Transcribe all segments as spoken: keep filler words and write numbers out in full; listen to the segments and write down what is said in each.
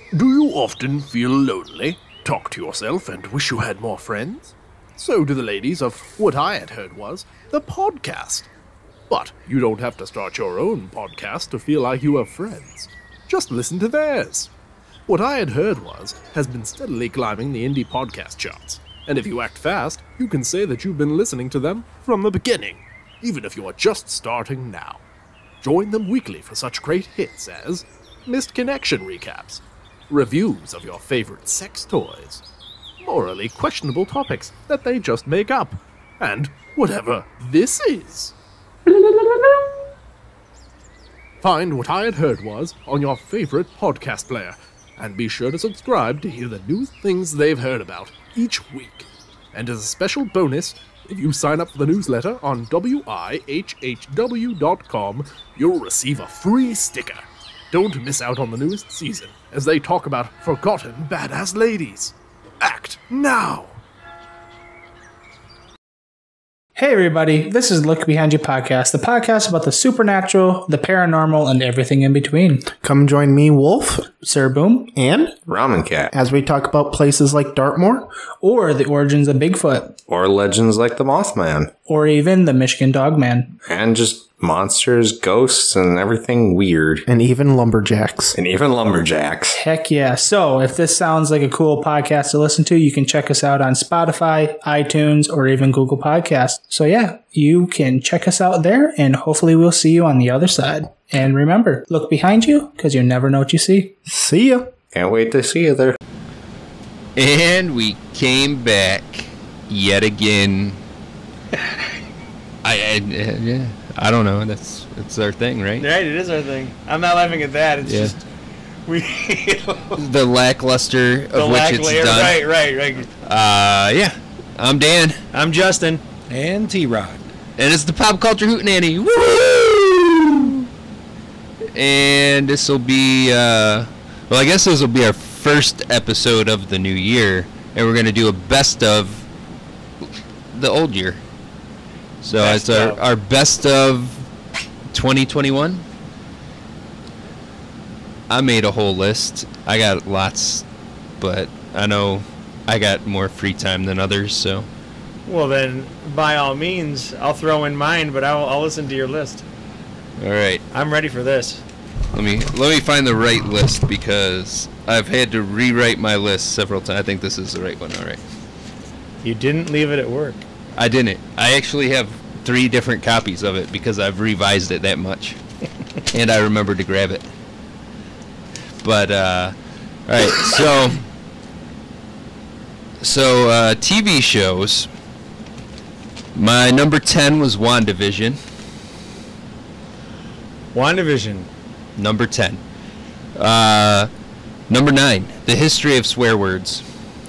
Do you often feel lonely, talk to yourself, and wish you had more friends? So do the ladies of what I had heard was the podcast. But you don't have to start your own podcast to feel like you have friends. Just listen to theirs. What I had heard was has been steadily climbing the indie podcast charts. And if you act fast, you can say that you've been listening to them from the beginning, even if you are just starting now. Join them weekly for such great hits as Missed Connection recaps, reviews of your favorite sex toys, morally questionable topics that they just make up, and whatever this is. Find What I Had Heard Was on your favorite podcast player, and be sure to subscribe to hear the new things they've heard about each week. And as a special bonus, if you sign up for the newsletter on W I H H W dot com, you'll receive a free sticker. Don't miss out on the newest season, as they talk about forgotten badass ladies. Act now! Hey everybody, this is Look Behind You Podcast, the podcast about the supernatural, the paranormal, and everything in between. Come join me, Wolf, Sir Boom, and Ramen Cat, as we talk about places like Dartmoor, or the origins of Bigfoot, or legends like the Mothman, or even the Michigan Dogman, and just monsters, ghosts, and everything weird. And even lumberjacks. And even lumberjacks. Heck yeah. So if this sounds like a cool podcast to listen to, you can check us out on Spotify, iTunes, or even Google Podcasts. So yeah, you can check us out there, and hopefully we'll see you on the other side. And remember, look behind you, because you never know what you see. See ya. Can't wait to see you there. And we came back yet again. I, I yeah. I don't know. That's it's our thing, right? Right, it is our thing. I'm not laughing at that. It's yeah. just we the lackluster of the which lack it's layer. done. Right, right, right. Uh, yeah. I'm Dan. I'm Justin. And T-Rod. And it's the Pop Culture Hootenanny. Woo! And this will be, uh, well, I guess this will be our first episode of the new year, and we're gonna do a best of the old year. So Best it's our, of. our best of twenty twenty-one. I made a whole list. I got lots, but I know I got more free time than others, so. Well, then, by all means, I'll throw in mine, but I'll, I'll listen to your list. All right. I'm ready for this. Let me let me find the right list, because I've had to rewrite my list several times. I think this is the right one. All right. You didn't leave it at work. I didn't. I actually have three different copies of it because I've revised it that much. And I remembered to grab it. But, uh, alright, so, so, uh, T V shows. My number ten was WandaVision. WandaVision. Number ten. Uh, number nine, The History of Swear Words.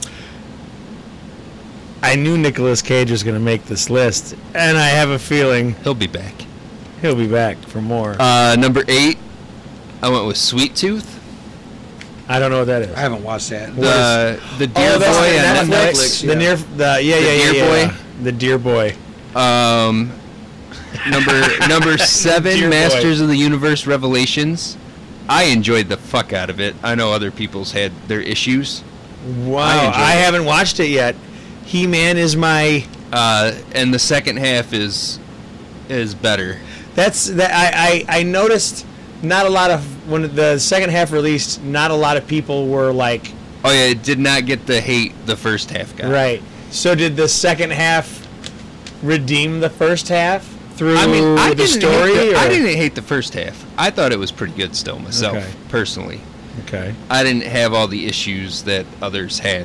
I knew Nicolas Cage was going to make this list, and I have a feeling He'll be back. he'll be back for more. Uh, number eight, I went with Sweet Tooth. I don't know what that is. I haven't watched that. The, the Deer Oh, that's Boy the on Netflix. Netflix. The near, the yeah, yeah, The yeah, Deer yeah. Boy? The Deer Boy. Um, number number seven, Dear Masters boy. of the Universe Revelations. I enjoyed the fuck out of it. I know other people's had their issues. Wow, I I, enjoyed it. haven't watched it yet. He-Man is my. Uh, and the second half is is better. That's that. I, I I noticed not a lot of when the second half released. Not a lot of people were like. Oh yeah, it did not get the hate the first half got. Right. So did the second half redeem the first half through I mean, I the didn't story? hate the, or? I didn't hate the first half. I thought it was pretty good still myself, Okay. personally. Okay. I didn't have all the issues that others had.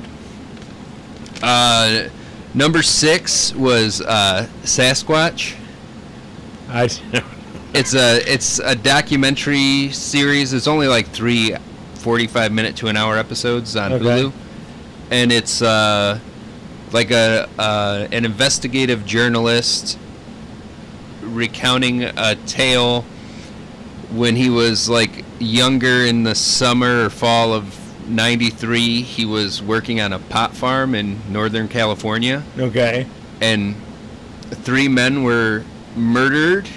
Uh, number six was uh, Sasquatch. I. It's a it's a documentary series. It's only like three forty-five minute to an hour episodes on Okay. Hulu, and it's uh, like a uh, an investigative journalist recounting a tale when he was like younger in the summer or fall of ninety-three. He was working on a pot farm in Northern California, Okay. and three men were murdered,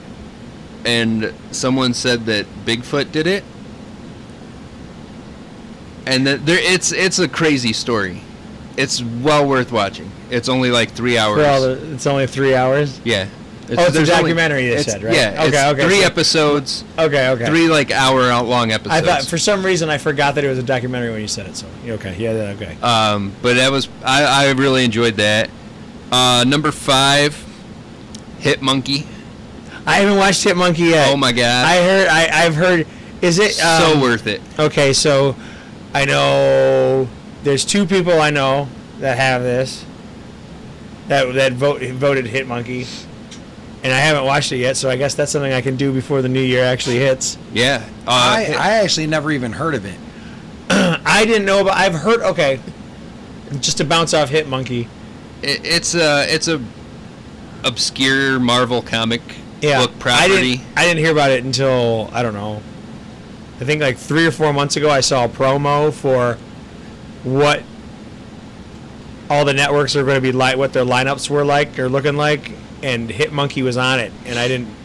and someone said that Bigfoot did it. And then there, it's it's a crazy story. It's well worth watching. It's only like three hours. For all the, it's only three hours. Yeah. It's, oh, it's a there's only- documentary. They it's- said, right? Yeah. Okay. it's okay. Three so- episodes. Okay. Okay. Three like hour out long episodes. I thought for some reason I forgot that it was a documentary when you said it. So okay. Yeah. that- Okay. Um, but that was I, I really enjoyed that. Uh, number five, Hit Monkey. I haven't watched Hit Monkey yet. Oh my god. I heard. I, I've heard. Is it um, so worth it. Okay, so I know there's two people I know that have this that that vote voted Hit Monkey, and I haven't watched it yet. So I guess that's something I can do before the new year actually hits. Yeah. Uh, I, Hit- I actually never even heard of it. I didn't know, but I've heard. Okay, just to bounce off Hit Monkey. it, it's a it's a obscure Marvel comic Yeah, book I property. didn't. I didn't hear about it until I don't know. I think like three or four months ago, I saw a promo for what all the networks are going to be like, what their lineups were like or looking like, and Hit Monkey was on it, and I didn't.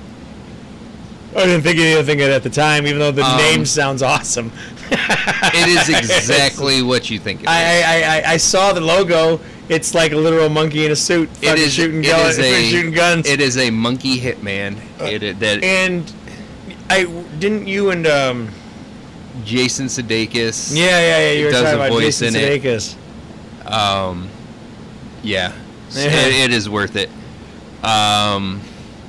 I didn't think anything of it at the time, even though the Um, name sounds awesome. It is exactly what you think it is. I, I, I, I saw the logo. It's like a literal monkey in a suit, It fucking is shooting, it guns, is a shooting guns. it is a monkey hitman. It, it that and I didn't you and um. Jason Sudeikis. Yeah, yeah, yeah. You were does talking a about voice Jason in it. Sudeikis. Um, yeah, Yeah. It, it is worth it. Um,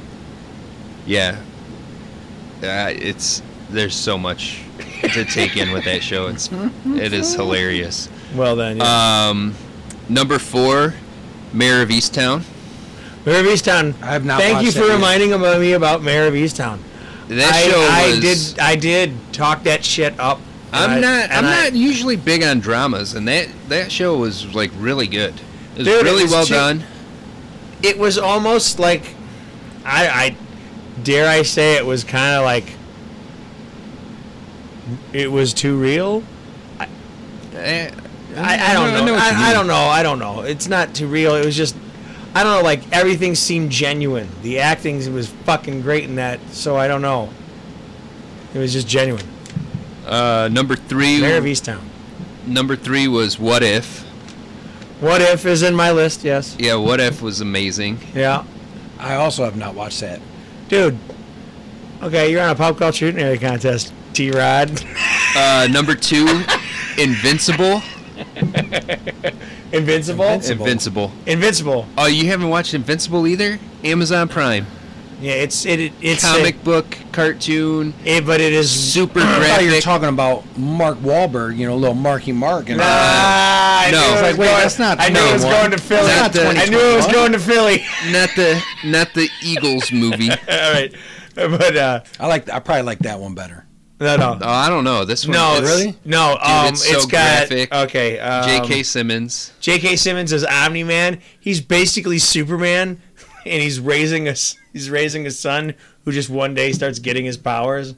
yeah, uh, it's there's so much to take in with that show. It's it is hilarious. Well then, yeah. Um, number four, Mayor of Easttown. Mayor of Easttown. I have not Thank you watched for that yet. reminding about me about Mayor of Easttown. That I, show I was. did. I did talk that shit up. I'm and I- not. I'm and I- not usually big on dramas, and that that show was like really good. It was Dude, it really was well too- done. It was almost like, I, I dare I say, it was kind of like. It was too real. Eh, I, I don't know. know what you I, I mean. don't know. I don't know. It's not too real. It was just, I don't know. Like everything seemed genuine. The acting was fucking great in that. So I don't know. It was just genuine. Uh, number three. Mayor of Easttown. Number three was What If. What If is in my list. Yes. Yeah, What If was amazing. Yeah. I also have not watched that. Dude. Okay, you're on a pop culture shooting area contest, T-Rod. Uh, number two, Invincible. Invincible? Invincible. Invincible. Oh, you haven't watched Invincible either? Amazon Prime. Yeah, it's it, it it's Comic a, book, cartoon, it, but it is super I thought you were graphic. talking about Mark Wahlberg, you know, little Marky Mark. And Ah, I no. knew it It's was like, wait, going, that's not I knew it was twenty-one. going to Philly. That's not I knew it was twenty-one. going to Philly. Not the not the Eagles movie. All right, but uh, I like. I probably like that one better. no, no, Oh, I don't know. This one. no, it's really? no. Um, it's so it's got graphic. okay. Um, J K. Simmons. J K. Simmons is Omni Man. He's basically Superman, and he's raising a s- he's raising a son who just one day starts getting his powers.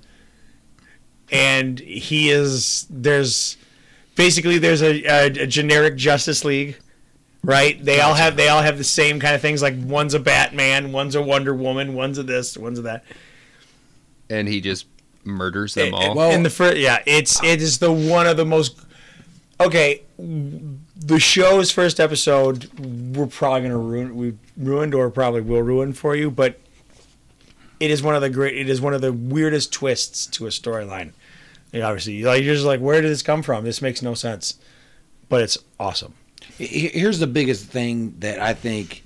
And he is there's basically there's a, a, a generic Justice League, right? They all have they all have the same kind of things. Like one's a Batman, one's a Wonder Woman, one's a this, one's a that. And he just murders them It- all. well- in the first, yeah, it's it is the one of the most. Okay, the show's first episode, we're probably gonna ruin. We ruined or probably will ruin for you, but it is one of the great. It is one of the weirdest twists to a storyline. Yeah, obviously, like you're just like, where did this come from? This makes no sense, but it's awesome. He- Here's the biggest thing that I think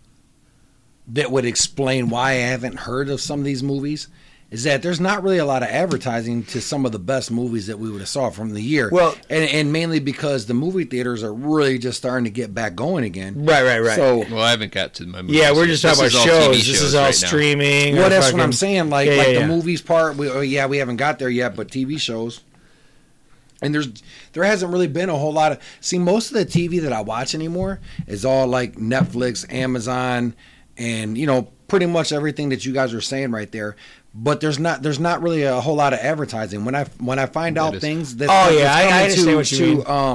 that would explain why I haven't heard of some of these movies is that there's not really a lot of advertising to some of the best movies that we would have saw from the year. Well- and, and mainly because the movie theaters are really just starting to get back going again. Right, right, right. So Well, I haven't got to my movies. yeah, we're just yet. talking This about is all T V shows. This is all right now. streaming. well, or that's what fucking- I'm saying. Like, Yeah, like yeah, the yeah. movies part, we, oh, yeah, we haven't got there yet, but T V shows. And there's there hasn't really been a whole lot of see most of the T V that I watch anymore is all like Netflix, Amazon, and you know pretty much everything that you guys are saying right there. But there's not there's not really a whole lot of advertising. When I when I find out is- things that Oh, that's yeah, I- I coming understand to, what you to mean. um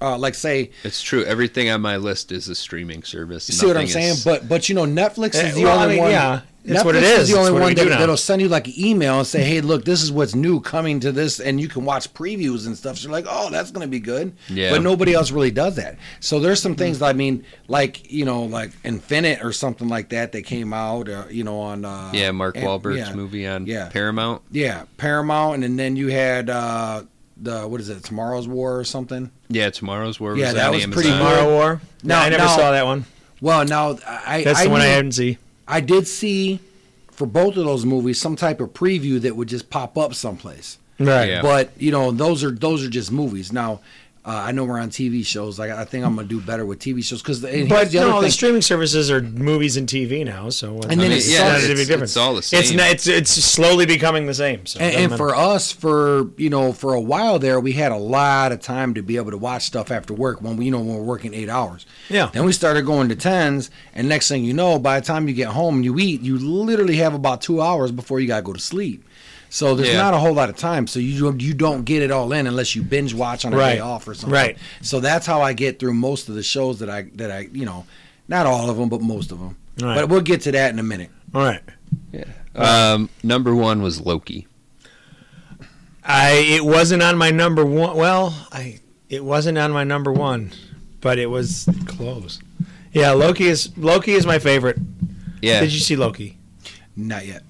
uh, like say, It's true. Everything on my list is a streaming service. see what I'm Nothing saying? is- But but you know, Netflix Eh, is the well, I only mean, one. yeah, that's Netflix what it is is. the only That's what one we do that, now. that'll send you like an email and say, "Hey, look, this is what's new coming to this," and you can watch previews and stuff. So you're like, "Oh, that's going to be good." Yeah. But nobody else really does that. So there's some things. I mean, like you know, like Infinite or something like that. That came out, uh, you know, on uh, Yeah, Mark and- Wahlberg's yeah, movie on yeah. Paramount. Yeah, Paramount, and then you had uh, the what is it, Tomorrow's War or something. Yeah, Tomorrow's War. Yeah, was that on was Amazon. pretty Tomorrow War. No, Now- I never now- saw that one. Well, now I That's I the one I knew- hadn't seen. I did see for both of those movies some type of preview that would just pop up someplace. Right. Yeah. But you know, those are those are just movies. Now, uh, I know we're on T V shows. Like I think I'm gonna do better with T V shows because. But the no, other the thing. streaming services are movies and T V now. So And then I mean, it's yeah, not a it's, big difference. it's all the same. It's not, it's it's slowly becoming the same. So it And, doesn't and matter. for us, for you know, for a while there, we had a lot of time to be able to watch stuff after work when we, you know, when we're working eight hours. Yeah. Then we started going to tens, and next thing you know, by the time you get home and you eat, you literally have about two hours before you gotta go to sleep. So there's Yeah. not a whole lot of time. So you you don't get it all in unless you binge watch on a Right. day off or something. Right. So that's how I get through most of the shows that I that I you know, not all of them, but most of them. Right. But we'll get to that in a minute. All right. Um, number one was Loki. I it wasn't on my number one. Well, I it wasn't on my number one, but it was close. Yeah, Loki is Loki is my favorite. Yeah, Did you see Loki? Not yet.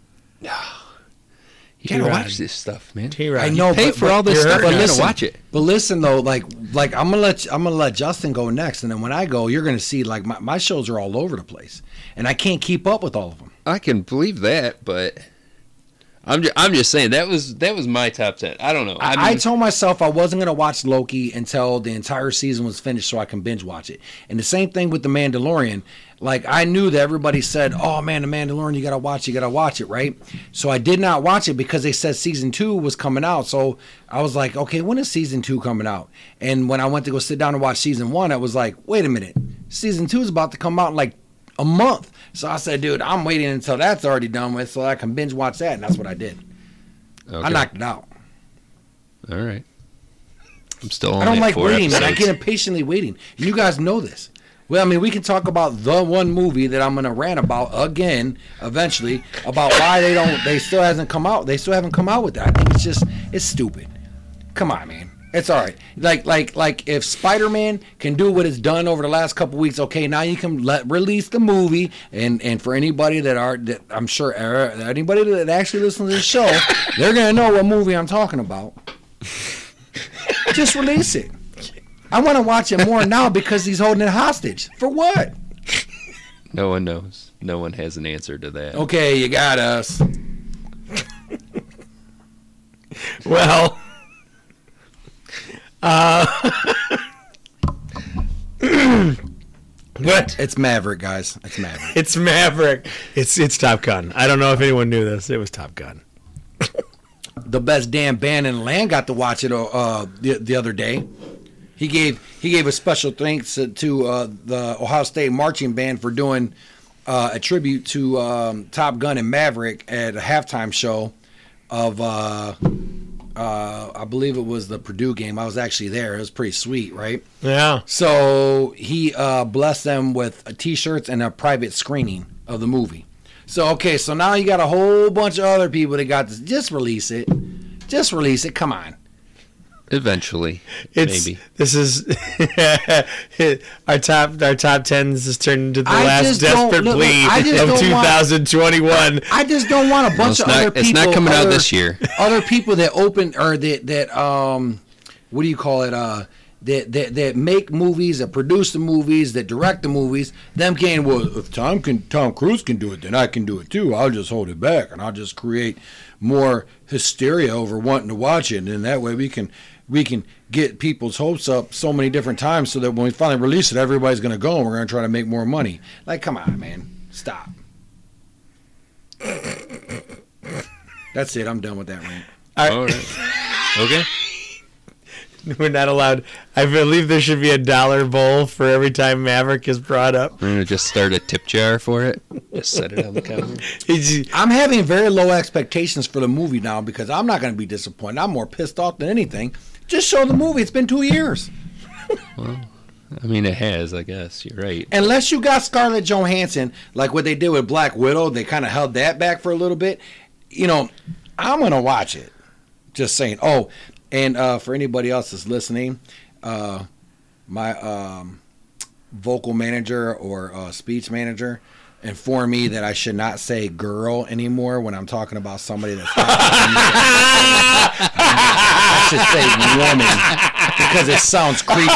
you gotta T-Rod. watch this stuff, man. T-Rod. I know, Pay but, for but- all this but stuff. You gotta listen, watch it. But listen though, like like I'm gonna let I'm gonna let Justin go next, and then when I go, you're gonna see like my, my shows are all over the place, and I can't keep up with all of them. I can believe that, but I'm just, I'm just saying that was that was my top ten. I don't know. I, I, mean, I told myself I wasn't gonna watch Loki until the entire season was finished, so I can binge watch it. And the same thing with the Mandalorian. Like I knew that everybody said, "Oh man, the Mandalorian, you gotta watch, you gotta watch it," right? So I did not watch it because they said season two was coming out. So I was like, "Okay, when is season two coming out?" And when I went to go sit down and watch season one, I was like, "Wait a minute, season two is about to come out in like a month." So I said, "Dude, I'm waiting until that's already done with, so I can binge watch that." And that's what I did. okay. I knocked it out. All right. I'm still. I only don't at like four waiting, man. I episodes. get impatiently waiting. And you guys know this. Well, I mean, we can talk about the one movie that I'm going to rant about again eventually about why they don't, they still hasn't come out. They still haven't come out with that. I think it's just, it's stupid. Come on, man. It's all right. Like, like, like if Spider-Man can do what it's done over the last couple weeks, okay, now you can let release the movie. And, and for anybody that are, that I'm sure uh, anybody that actually listens to the show, they're going to know what movie I'm talking about. Just release it. I want to watch it more now because he's holding it hostage. For what? No one knows. No one has an answer to that. Okay, you got us. Well, uh, what? It's Maverick, guys. It's Maverick. It's Maverick. It's it's Top Gun. I don't know if anyone knew this. It was Top Gun. The best damn band in the land got to watch it uh, the, the other day. He gave he gave a special thanks to, to uh, the Ohio State marching band for doing uh, a tribute to um, Top Gun and Maverick at a halftime show of uh, uh, I believe it was the Purdue game. I was actually there. It was pretty sweet, right? Yeah. So he uh, blessed them with uh, T-shirts and a private screening of the movie. So okay, so now you got a whole bunch of other people that got this. Just release it. Just release it. Come on. Eventually, It's maybe. this is our top our top tens has turned into the I last just don't- desperate look, look, plea I just of don't want- twenty twenty-one. I just don't want a bunch it's of not- other it's people. not coming out other- this year. Other people that open or that that um, what do you call it? Uh, that that that make movies, that produce the movies, that direct the movies. Them can well, if Tom can Tom Cruise can do it, then I can do it too. I'll just hold it back and I'll just create more hysteria over wanting to watch it, and that way we can we can get people's hopes up so many different times so that when we finally release it, everybody's going to go and we're going to try to make more money. Like, come on, man. Stop. That's it. I'm done with that rant. All right. Okay. We're not allowed. I believe there should be a dollar bowl for every time Maverick is brought up. We're gonna just start a tip jar for it. Just set it on the counter. He's- I'm having very low expectations for the movie now because I'm not going to be disappointed. I'm more pissed off than anything. Just show the movie. It's been two years. I mean, it has, I guess. You're right. Unless you got Scarlett Johansson, like what they did with Black Widow, they kind of held that back for a little bit. You know, I'm going to watch it. Just saying. Oh, and uh, for anybody else that's listening, uh, my um, vocal manager or uh, speech manager informed me that I should not say girl anymore when I'm talking about somebody that's not I should say woman because it sounds creepy.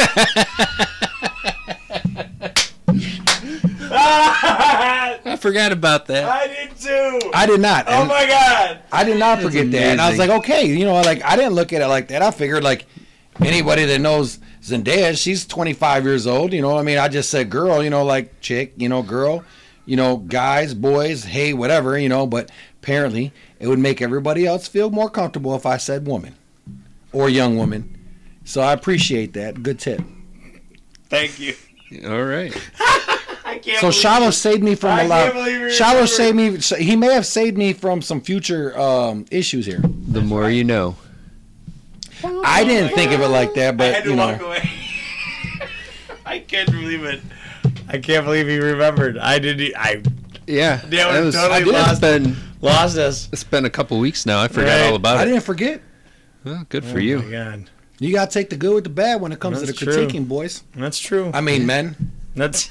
I forgot about that. I did too. I did not. Oh And my god. I did not forget that. And I was like, okay, you know, like I didn't look at it like that. I figured like anybody that knows Zendaya, she's twenty-five years old, you know. I mean, I just said girl, you know, like chick, you know, girl, you know, guys, boys, hey, whatever, you know, but apparently it would make everybody else feel more comfortable if I said woman or young woman. So I appreciate that. Good tip. Thank you. All right. I can't So believe Shiloh you- saved me from I a lot. can't believe you Shiloh remembered. saved me. so He may have saved me from some future um, issues here. The more you know. I didn't think of it like that, I but had to you know. walk away. I can't believe it. I can't believe he remembered. I didn't. I Yeah. Yeah, we that was, totally it's lost- been, lost us. it's been a couple weeks now. I forgot Right. all about I it. didn't forget. Well, good for Oh you. my god. You gotta take the good with the bad when it comes That's to the true. critiquing, boys. That's true. I mean, men. That's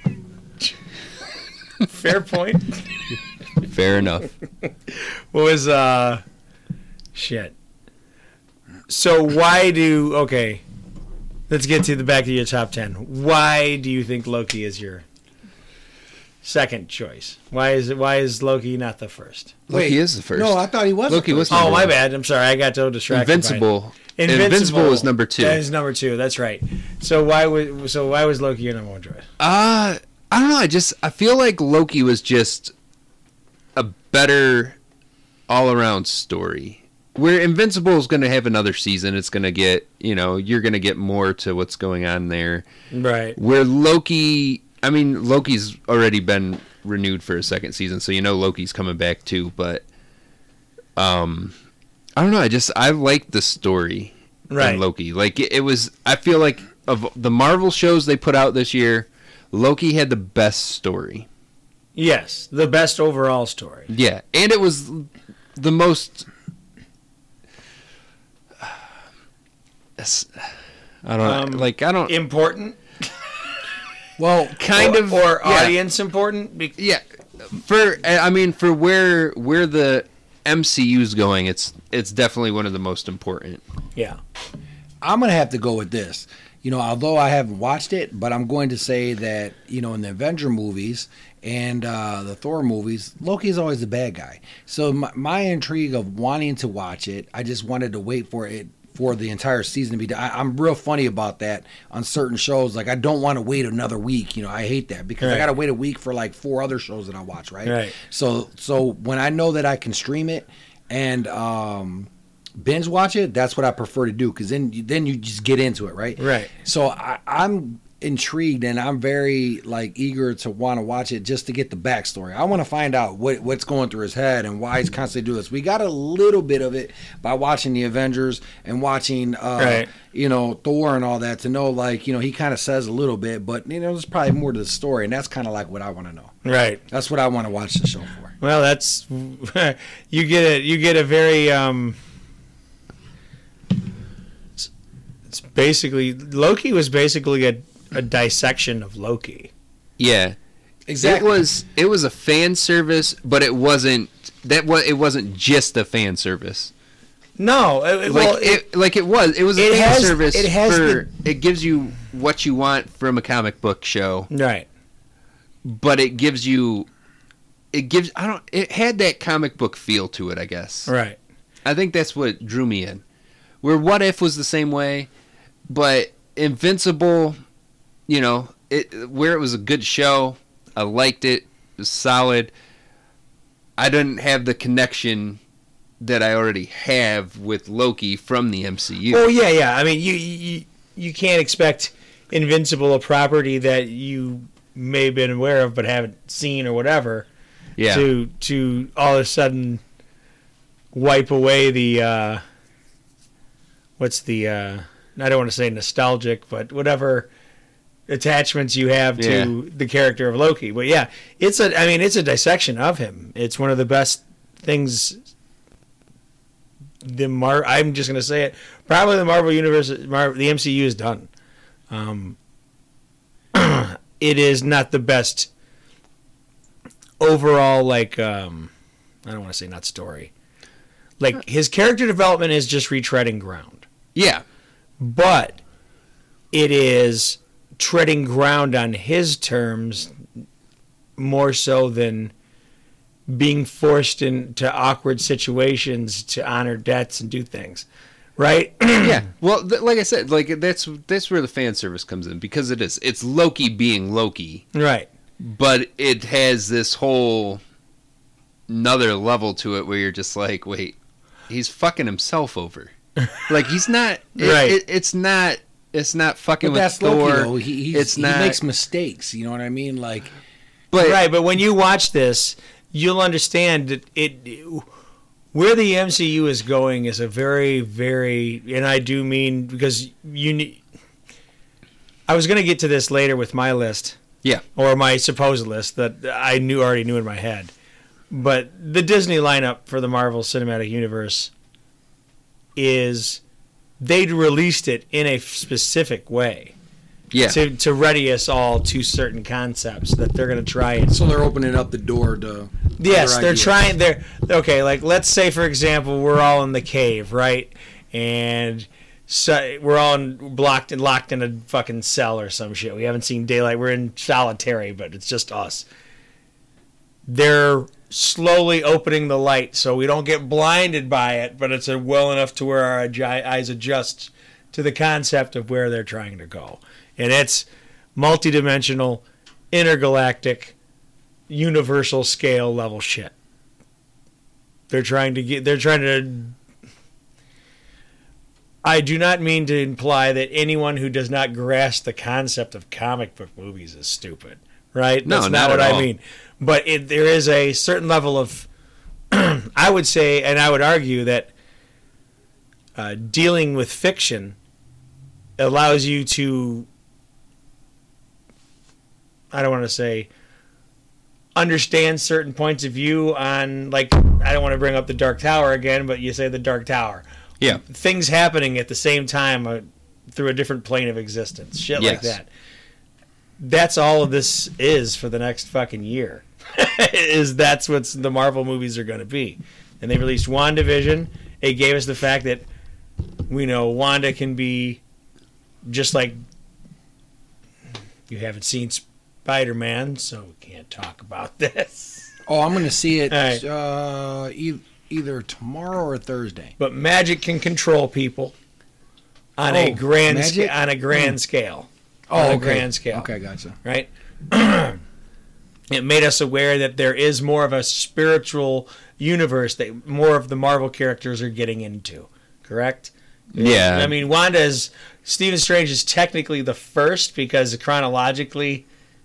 fair point. Fair enough. What was uh shit. So why do okay. Let's get to the back of your top ten. Why do you think Loki is your second choice? Why is it why is Loki not the first? Loki is the first. No, I thought he was. Loki the was first. Oh, number my one. bad. I'm sorry. I got so distracted. by it. Invincible. Invincible. Invincible was number two. That is number two. That's right. So why was so why was Loki your number one choice? Uh, I don't know. I just I feel like Loki was just a better all-around story. Where Invincible is going to have another season, it's going to get, you know, you're going to get more to what's going on there. Right. Where Loki, I mean, Loki's already been renewed for a second season, so you know Loki's coming back too. But um, I don't know. I just I like the story Right. in Loki. Like it, it was. I feel like of the Marvel shows they put out this year, Loki had the best story. Yes, the best overall story. Yeah, and it was the most. I don't Um, like. I don't. Important, Well, kind or, of or yeah. audience important. Be- Yeah, for I mean for where where the M C U's going, it's it's definitely one of the most important. yeah. I'm gonna have to go with this. You know, although I haven't watched it, but I'm going to say that you know in the Avenger movies and uh, the Thor movies, Loki's always the bad guy. So my, my intrigue of wanting to watch it, I just wanted to wait for it for the entire season to be done. I, I'm real funny about that on certain shows. Like I don't want to wait another week. You know, I hate that because I Right. got to wait a week for like four other shows that I watch. Right. Right. So so when I know that I can stream it and um, binge watch it, that's what I prefer to do because then you, then you just get into it. Right. Right. So I, I'm intrigued and I'm very like eager to want to watch it just to get the backstory. I want to find out what what's going through his head and why he's constantly doing this. We got a little bit of it by watching the Avengers and watching uh Right. you know Thor and all that to know like you know he kind of says a little bit, but you know there's probably more to the story and that's kind of like what I want to know. Right. That's what I want to watch the show for. Well, that's you get a you get a very um. It's, it's basically Loki was basically a, a dissection of Loki. Yeah, Exactly. It was it was a fan service, but it wasn't that was it wasn't just a fan service. No, it, Like well, it, like it was it was a it fan has- service it has for it gives you what you want from a comic book show, right. but it gives you it gives I don't it had that comic book feel to it, I guess. Right. I think that's what drew me in. Where What If was the same way, but Invincible, you know, it where it was a good show, I liked it, it was solid. I didn't have the connection that I already have with Loki from the M C U. Oh yeah, yeah. I mean, you you you can't expect Invincible, a property that you may have been aware of but haven't seen or whatever, yeah. to to all of a sudden wipe away the uh, what's the uh, I don't want to say nostalgic, but whatever attachments you have to Yeah. the character of Loki. But yeah, it's a I mean it's a dissection of him. It's one of the best things the Mar I'm just going to say it. Probably the Marvel universe Mar- the M C U has done. Um it is not the best overall like um I don't want to say not story. Like his character development is just retreading ground. Yeah. But it is treading ground on his terms more so than being forced into awkward situations to honor debts and do things, right? Yeah. Well, th- like I said, like that's that's where the fan service comes in because it is. It's Loki being Loki, Right. but it has this whole another level to it where you're just like, wait, he's fucking himself over. Like he's not. It, Right. It, it's not. It's not fucking But with that's Thor. Loki, though. He, he's, it's he not. makes mistakes. You know what I mean? Like, but Right, but when you watch this, you'll understand that it where the M C U is going is a very, very, and I do mean because you need. I was going to get to this later with my list, yeah. or my supposed list that I knew already knew in my head, but the Disney lineup for the Marvel Cinematic Universe is they'd released it in a specific way. Yeah. To, to ready us all to certain concepts that they're going to try and so they're opening up the door to. yes other they're ideas. trying they're okay like let's say for example we're all in the cave, right, and so we're all in, blocked and locked in a fucking cell or some shit. We haven't seen daylight. We're in solitary, but it's just us. They're slowly opening the light so we don't get blinded by it, but it's a well enough to where our agi- eyes adjust to the concept of where they're trying to go. And it's multidimensional, intergalactic, universal scale level shit. They're trying to get. They're trying to. I do not mean to imply that anyone who does not grasp the concept of comic book movies is stupid, right? No, That's not not what at I all. mean. But it, there is a certain level of, I would say, and I would argue that uh, dealing with fiction allows you to, I don't want to say, understand certain points of view on, like, I don't want to bring up the Dark Tower again, but you say the Dark Tower. Yeah. Things happening at the same time uh, through a different plane of existence. Shit like Yes. that. That's all of this is for the next fucking year. is that's what the Marvel movies are going to be. And they released WandaVision. It gave us the fact that we know Wanda can be just like you haven't seen Spider-Man, so we can't talk about this. Oh, I'm going to see it All right. uh, e- either tomorrow or Thursday. But magic can control people on a Oh, grand magic? sca- on a grand Mm. scale. Oh, on a okay. grand scale. Okay, gotcha. Right? It made us aware that there is more of a spiritual universe that more of the Marvel characters are getting into. Correct? Yeah. I mean, Wanda is Stephen Strange is technically the first because chronologically,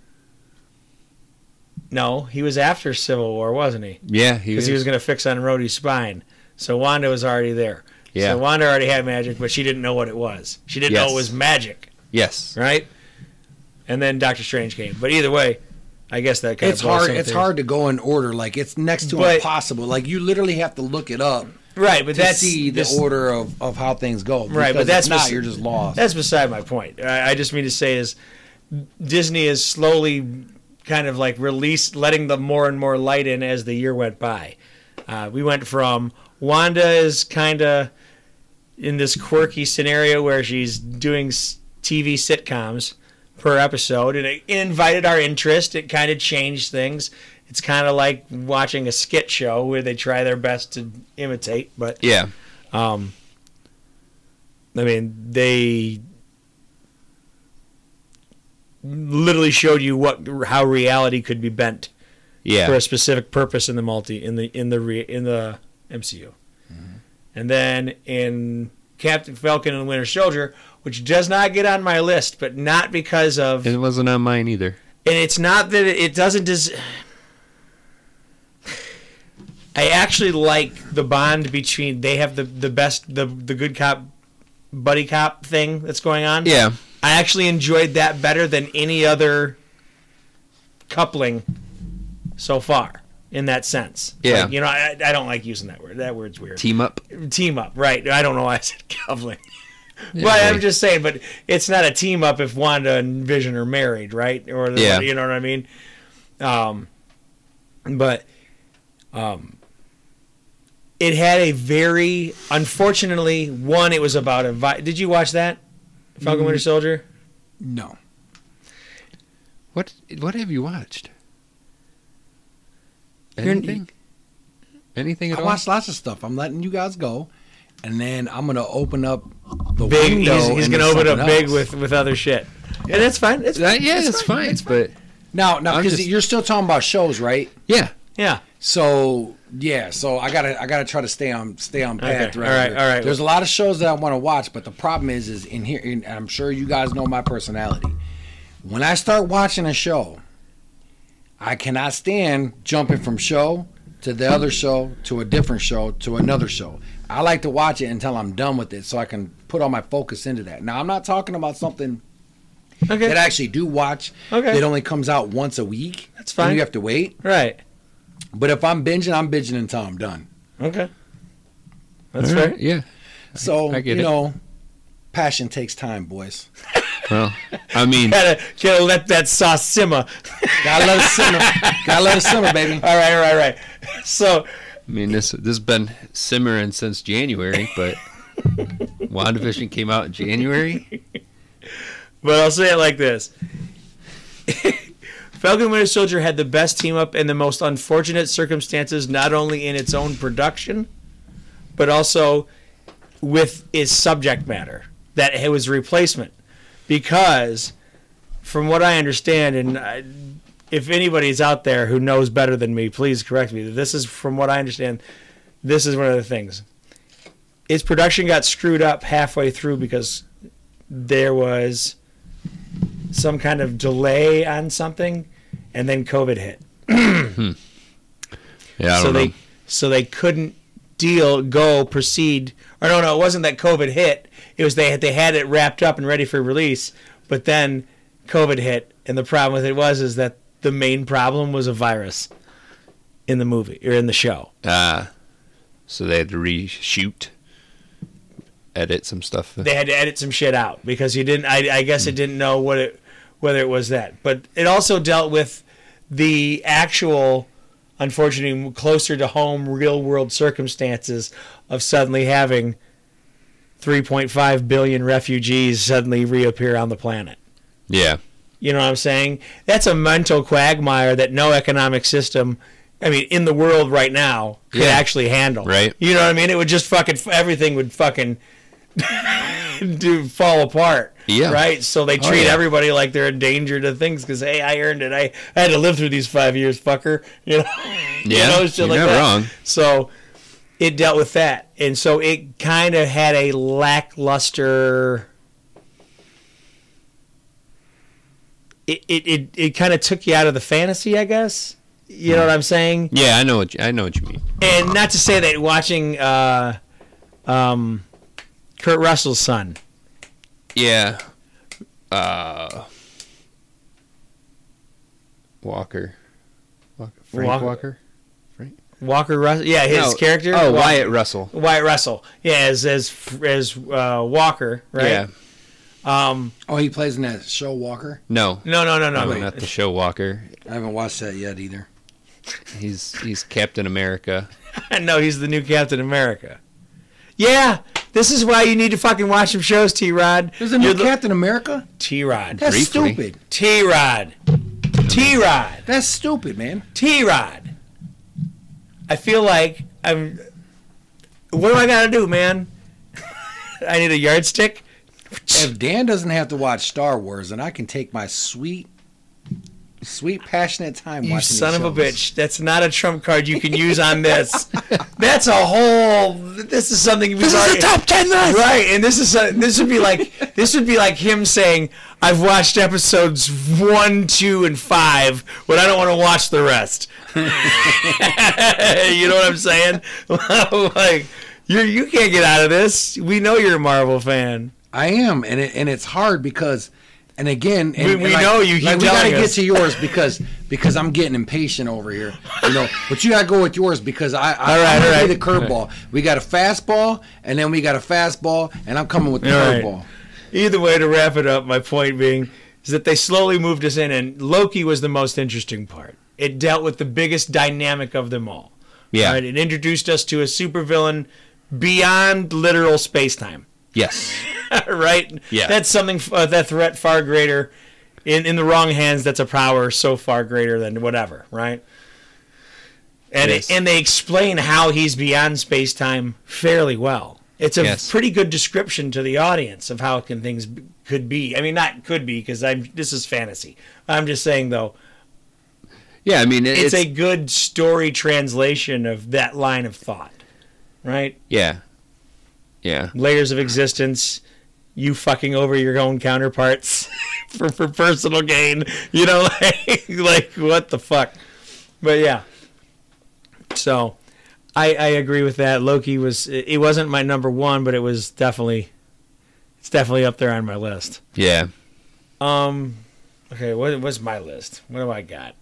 no, he was after Civil War, wasn't he? Yeah. He Because was. he was going to fix on Rhodey's spine. So Wanda was already there. Yeah. So Wanda already had magic, but she didn't know what it was. She didn't know Yes. it was magic, Yes. right? And then Doctor Strange came. But either way, I guess that kind It's of blows hard. some It's things. hard to go in order. Like it's next to But- impossible. Like you literally have to look it up right? But to that's see the this- order of, of how things go. Right, but Because that's if not, bes- you're just lost. That's beside my point. I, I just mean to say is Disney is slowly kind of like released, letting the more and more light in as the year went by. Uh, we went from Wanda is kind of in this quirky scenario where she's doing s- T V sitcoms per episode, and it invited our interest. It kind of changed things. It's kind of like watching a skit show where they try their best to imitate, but Yeah. um, I mean, they literally showed you what how reality could be bent Yeah. for a specific purpose in the multi in the in the re, in the M C U. And then in Captain Falcon and the Winter Soldier, which does not get on my list, but not because of It wasn't on mine either. and it's not that it, it doesn't dis- I actually like the bond between they have the, the best the the good cop buddy cop thing that's going on. Yeah. I actually enjoyed that better than any other coupling so far in that sense. Yeah. Like, you know, I, I don't like using that word. That word's weird. Team up. Team up, right. I don't know why I said coupling. Yeah, But I'm right. just saying, but it's not a team up if Wanda and Vision are married, right? Or the, Yeah. you know what I mean? Um, but um, it had a very, unfortunately, one, it was about a, vi- did you watch that? Falcon Winter Soldier? No. What What have you watched? You're- Anything? Anything at I all? watched lots of stuff. I'm letting you guys go, and then I'm gonna open up the Big, window. he's, he's into going to open up something big else. with, with other shit. And that's fine. It's Uh, yeah, it's fine. It's but now, now I'm because just- you're still talking about shows, right? yeah, Yeah. So yeah, so I gotta I gotta try to stay on stay on path. Okay, throughout all right, here. all right. There's a lot of shows that I want to watch, but the problem is, is in here, and I'm sure you guys know my personality. When I start watching a show, I cannot stand jumping from show to the other show to a different show to another show. I like to watch it until I'm done with it, so I can put all my focus into that. Now, I'm not talking about something Okay. that I actually do watch. Okay. That only comes out once a week. That's fine. And you have to wait. Right. But if I'm binging, I'm binging until I'm done. Okay. That's All fair. right, yeah. So, I get you it. know, passion takes time, boys. Well, I mean, Gotta, gotta let that sauce simmer. Gotta let it simmer. Gotta let it simmer, baby. All right, all right, all right. So, I mean this this has been simmering since January, but WandaVision came out in January. but I'll say it like this. Falcon Winter Soldier had the best team up in the most unfortunate circumstances, not only in its own production, but also with its subject matter. That it was a replacement. Because, from what I understand, and I, if anybody's out there who knows better than me, please correct me. This is, from what I understand, this is one of the things. Its production got screwed up halfway through because there was some kind of delay on something, and then COVID hit. Yeah, I so don't they know. so they couldn't deal, go, proceed. Or no, no, it wasn't that COVID hit. It was they had, they had it wrapped up and ready for release, but then COVID hit, and the problem with it was is that the main problem was a virus in the movie or in the show. Uh, so they had to reshoot, edit some stuff. They had to edit some shit out because you didn't. I, I guess it didn't know what it whether it was that, but it also dealt with the actual, unfortunately, closer to home, real world circumstances of suddenly having three point five billion refugees suddenly reappear on the planet. Yeah. You know what I'm saying? That's a mental quagmire that no economic system, I mean, in the world right now, could Yeah. actually handle. Right. You know what I mean? It would just fucking, everything would fucking do fall apart. Yeah. Right? So they Oh, treat yeah. everybody like they're endangered of things because, hey, I earned it. I, I had to live through these five years, fucker. You know? Yeah, You know, shit you're like not that. wrong. So it dealt with that. And so it kind of had a lackluster. It it, it, it kind of took you out of the fantasy, I guess. You know what I'm saying? Yeah, I know what you, I know what you mean. And not to say that watching uh, um, Kurt Russell's son. Yeah. Uh, Walker. Walker. Frank Walker. Walker. Walker Russell, yeah, his No, character. Oh, Wa- Wyatt Russell. Wyatt Russell, yeah, as as as uh, Walker, right? Yeah. Um, Oh, he plays in that show Walker. No. no, no, no, no. No, not the show Walker. I haven't watched that yet either. He's he's Captain America. No, he's the new Captain America. Yeah, this is why you need to fucking watch some shows, T Rod. There's a new Captain America. T Rod. That's Briefly. stupid. T Rod. T Rod. That's stupid, man. T Rod. I feel like I'm. What do I gotta do, man? I need a yardstick. If Dan doesn't have to watch Star Wars, then I can take my sweet, sweet, passionate time You watching son these of a shows. bitch. That's not a trump card you can use on this. That's a whole. This is something. This is a top ten list! right? And this is a, this would be like this would be like him saying, "I've watched episodes one, two, and five, but I don't want to watch the rest." You know what I'm saying? Like, You you can't get out of this. We know you're a Marvel fan. I am, and it, and it's hard because, and again, and, We- and we like- know you keep Like we telling gotta get us. to yours because because I'm getting impatient over here, you know. But you gotta go with yours because I, I All right, I'm gonna all right. be the curveball. We got a fastball, and then we got a fastball, and I'm coming with the All right. curveball. Either way, to wrap it up, my point being is that they slowly moved us in, and Loki was the most interesting part. It dealt with the biggest dynamic of them all. Yeah. Right? It introduced us to a supervillain beyond literal space-time. Yes. Right? Yeah. That's something, uh, that threat far greater. In, in the wrong hands, that's a power so far greater than whatever, right? And Yes. it, and they explain how he's beyond space-time fairly well. It's a Yes. pretty good description to the audience of how can things b- could be. I mean, not could be, because I'm this is fantasy. I'm just saying, though, Yeah, I mean, it, it's, it's, a good story translation of that line of thought, right? yeah, yeah, Layers of existence, you fucking over your own counterparts for, for personal gain. You know, like, like what the fuck? But yeah. So, I I agree with that. Loki was it it wasn't my number one, but it was definitely it's definitely up there on my list. yeah. Um, okay, what what's my list? What have I got?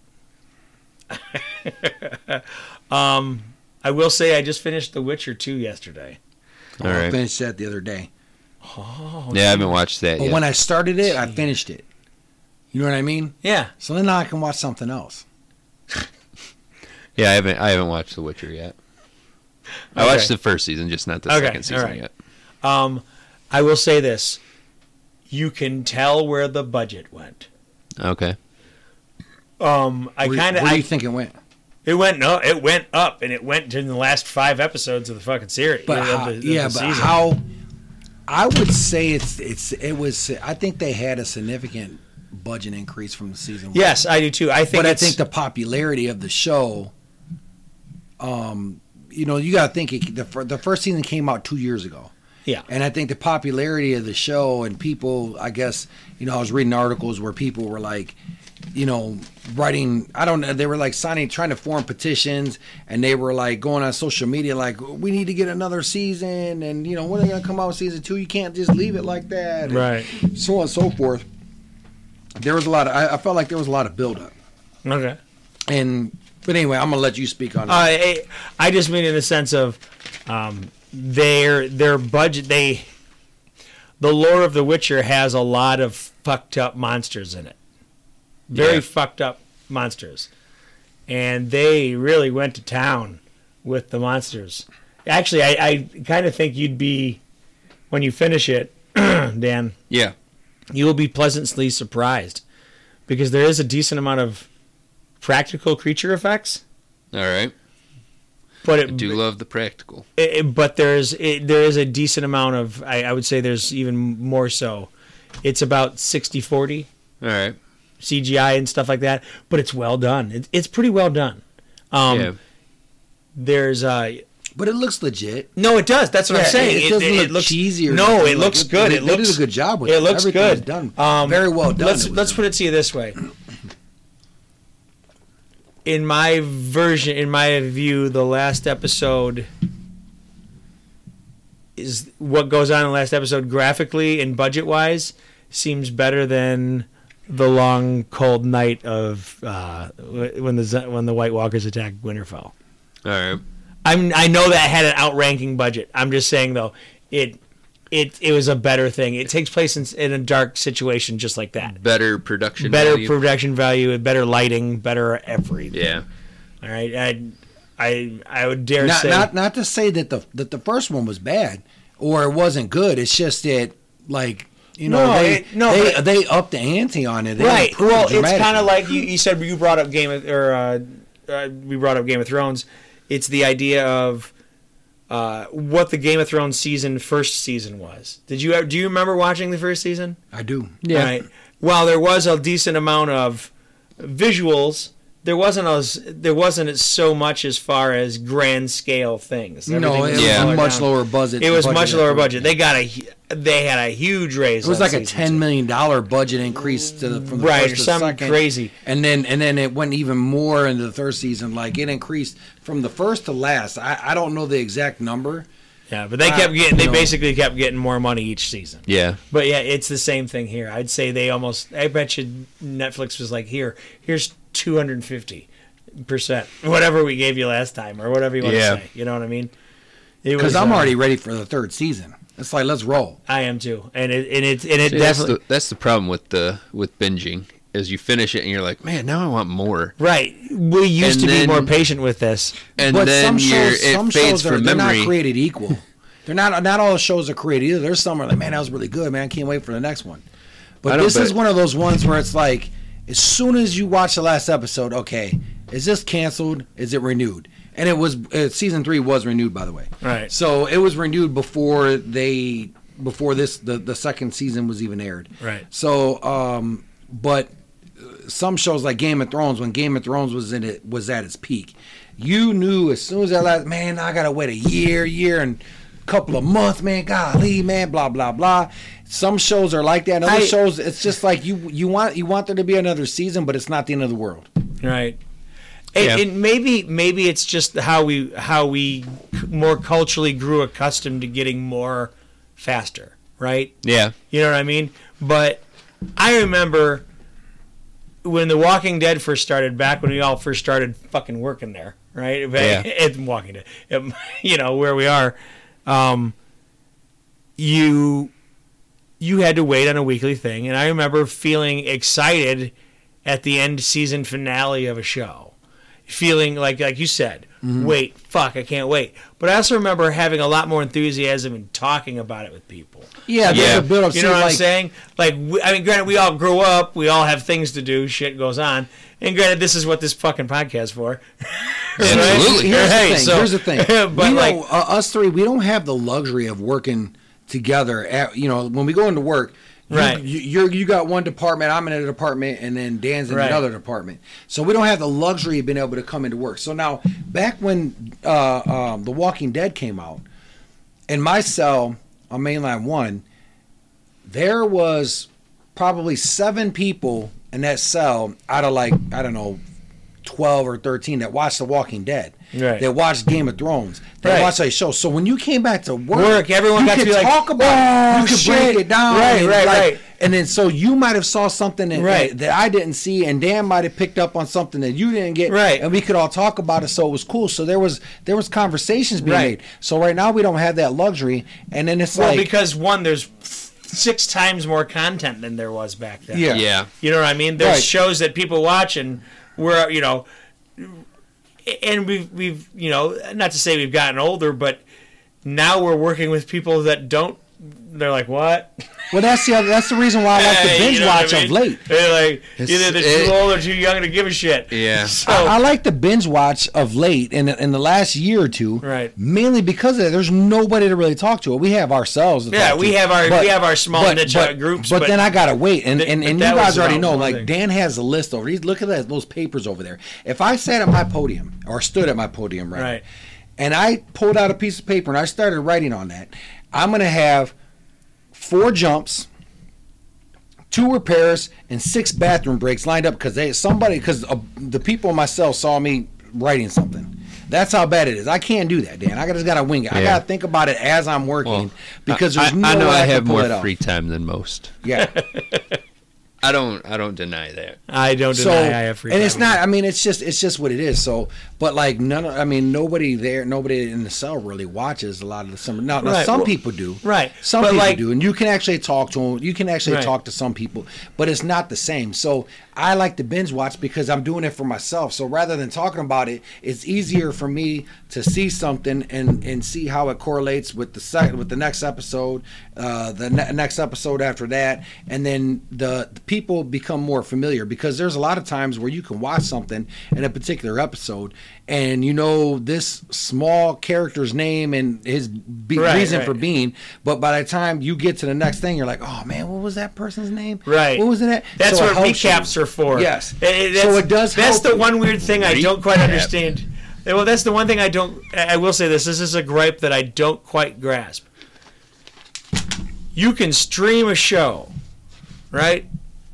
um, I will say I just finished The Witcher two yesterday. All I right. finished that the other day. Yeah, I haven't watched that But yet. when I started it, I finished it. You know what I mean? Yeah. So then now I can watch something else. Yeah, I haven't. I haven't watched The Witcher yet. I Okay. watched the first season, just not the Okay, second season alright. yet. Um, I will say this: you can tell where the budget went. Okay. Um, I Where, kind of where do I you think it went? it went no, it went up, and it went in the last five episodes of the fucking series. But of how, the, of yeah, the but season. how? I would say it's it's it was. I think they had a significant budget increase from the season one. Yes, I do too. I think. But I it's, think the popularity of the show. Um, you know, you got to think it, the fir- the first season came out two years ago. yeah. And I think the popularity of the show and people, I guess, you know, I was reading articles where people were like, you know, writing, I don't know, they were like signing, trying to form petitions, and they were like going on social media like, we need to get another season, and, you know, when are they going to come out with season two? You can't just leave it like that. And Right. so on and so forth. There was a lot of, I, I felt like there was a lot of buildup. Okay. And, but anyway, I'm going to let you speak on Uh, that. I, I just mean in the sense of um, their their budget. They the lore of The Witcher has a lot of fucked up monsters in it. Very Yeah. fucked up monsters, and they really went to town with the monsters. Actually, I, I kind of think you'd be when you finish it, Dan. Yeah. You will be pleasantly surprised because there is a decent amount of practical creature effects. All right. But I it, do love the practical. It, it- but there's it, there is a decent amount of I, I would say there's even more so. It's about sixty forty All right. C G I and stuff like that, but it's well done. It, it's pretty well done. Um, yeah. There's uh But it looks legit. no, it does. That's what Yeah, I'm saying. It, doesn't look cheesy or no, nothing. it Like, looks good. They, It they looks did a good job with it. it looks Everything was good. done Um, very well done. Let's It was let's done. put it to you this way. In my version, in my view, the last episode is what goes on in the last episode graphically and budget wise seems better than the long cold night of uh, when the Z- when the White Walkers attacked Winterfell. All right. I'm I know that had an outranking budget. I'm just saying though, it it it was a better thing. It takes place in, in a dark situation just like that. Better production. Better value. production value, better lighting, better everything. Yeah. All right. I I I would dare Not, say not not to say that the that the first one was bad or it wasn't good. It's just that like you know No, they it- no, they, but- they upped the ante on it. They right. improved Well, it's dramatically. kind of like you, you said. You brought up Game of or uh, uh, we brought up Game of Thrones. It's the idea of uh, what the Game of Thrones season first season was. Did you do you remember watching the first season? I do. Yeah. Right. While there was a decent amount of visuals, there wasn't as there wasn't so much as far as grand scale things. No, Everything it was was Yeah. a lower much down. lower budget. It was budget much than- lower budget. They got a hu- they had a huge raise. It was on like a season ten two. million dollar budget increase to the, from the Right, first or to something second. crazy. and then and then it went even more into the third season. Like it increased from the first to last. I, I don't know the exact number, Yeah, but they Uh, kept getting. They you know. basically kept getting more money each season. Yeah. But yeah, it's the same thing here. I'd say they almost. I bet you Netflix was like, here, here's two hundred and fifty percent, whatever we gave you last time, or whatever you want Yeah. to say. You know what I mean? It Because was, I'm uh, already ready for the third season. It's like, let's roll. I am too, and it and it and it See, that's definitely the that's the problem with the with binging is you finish it and you're like, man, now I want more. right. We used And to then- be more patient with this. And but then some you're, shows, it some fades shows are from they're memory. not created equal. They're not not all shows are created either. There's some where like, man, that was really good, man. I can't wait for the next one. I But know, this is but- one of those ones where it's like, as soon as you watch the last episode, okay, is this canceled? Is it renewed? And it was uh, season three was renewed, by the way. Right. So it was renewed before they before this the the second season was even aired. Right. So, um, but some shows like Game of Thrones, when Game of Thrones was in it was at its peak, you knew as soon as that last man, I gotta wait a year, year and couple of months, man. Golly, man, blah blah blah. Some shows are like that. And other I- shows, it's just like you you want you want there to be another season, but it's not the end of the world. Right. And, Yeah. and maybe maybe it's just how we how we more culturally grew accustomed to getting more faster, right? Yeah. You know what I mean? But I remember when The Walking Dead first started, back when we all first started fucking working there, right? Yeah. At Walking Dead, At, you know where we are. Um, you you had to wait on a weekly thing, and I remember feeling excited at the end season finale of a show, feeling like like you said, wait, fuck, I can't wait. But I also remember having a lot more enthusiasm and talking about it with people. Yeah, there's Yeah. a build up. You know what I'm saying? Like, we, I mean, granted, we all grow up, we all have things to do, shit goes on, and granted, this is what this fucking podcast for. Absolutely. Here's Hey, the thing. so- Here's the thing. but we like, don't, uh, us three, we don't have the luxury of working together. At, you know, when we go into work, you, Right. You, you're you got one department, I'm in a department, and then Dan's in Right. another department. So we don't have the luxury of being able to come into work. So now, back when uh, um, The Walking Dead came out, in my cell on Mainline One, there was probably seven people in that cell out of like I don't know, twelve or thirteen that watched The Walking Dead. Right. That watched Game of Thrones. That Right. watched that show. So when you came back to work, Work, everyone you got to could be like, talk about "Oh, it. You could shit." break it down. Right, and right, like- right. And then so you might have saw something that, Right. that I didn't see, and Dan might have picked up on something that you didn't get. Right. And we could all talk about it, so it was cool. So there was there was conversations being Right. made. So right now we don't have that luxury. And then it's well, like because one, there's six times more content than there was back then. Yeah. Yeah. You know what I mean? There's Right. shows that people watch, and we're, you know, and we've, we've, you know, not to say we've gotten older, but now we're working with people that don't, they're like, what? well, that's the other, that's the reason why I like to Hey, binge you know what watch I of mean? late. They're like, It's- either they're it- too old or too young to give a shit. Yeah. So, I, I like to binge watch of late in in the last year or two, Right. Mainly because of that, there's nobody to really talk to. We have ourselves. To Yeah, talk we to. have our- we have our small niche, uh, groups, But, but- then I gotta wait, and Th- and, but and you that was guys already about know. one Like thing. Dan has a list over. These look at that, those papers over there. If I sat at my podium or stood at my podium, right, Right. and I pulled out a piece of paper and I started writing on that, I'm gonna have four jumps, two repairs, and six bathroom breaks lined up because they somebody because uh, the people in my cell saw me writing something. That's how bad it is. I can't do that, Dan. I just gotta wing it. I Yeah. gotta think about it as I'm working Well, because I, there's no I know way I I can have pull more it off. free time than most. Yeah. I don't. I don't deny that. I don't So deny I have free and time. it's not. I mean, it's just it's just what it is. So, but like none. Of, I mean, nobody there, nobody in the cell really watches a lot of the summer. Now, now Right, some well- people do. right. Some But, people like- do, and you can actually talk to them. You can actually Right. talk to some people, but it's not the same. So I like to binge watch because I'm doing it for myself. So rather than talking about it, it's easier for me to see something and and see how it correlates with the second with the next episode, uh, the ne- next episode after that, and then the, the people become more familiar because there's a lot of times where you can watch something in a particular episode and you know this small character's name and his be- Right, reason right. for being, but by the time you get to the next thing, you're like, oh man, what was that person's name? Right. What was it? At? That's So it what helps you. recaps are for. Yes. It- it- So that's- it does That's help the you. one weird thing I don't quite Recap. understand. Well, that's the one thing I don't. I will say this. This is a gripe that I don't quite grasp. You can stream a show, right?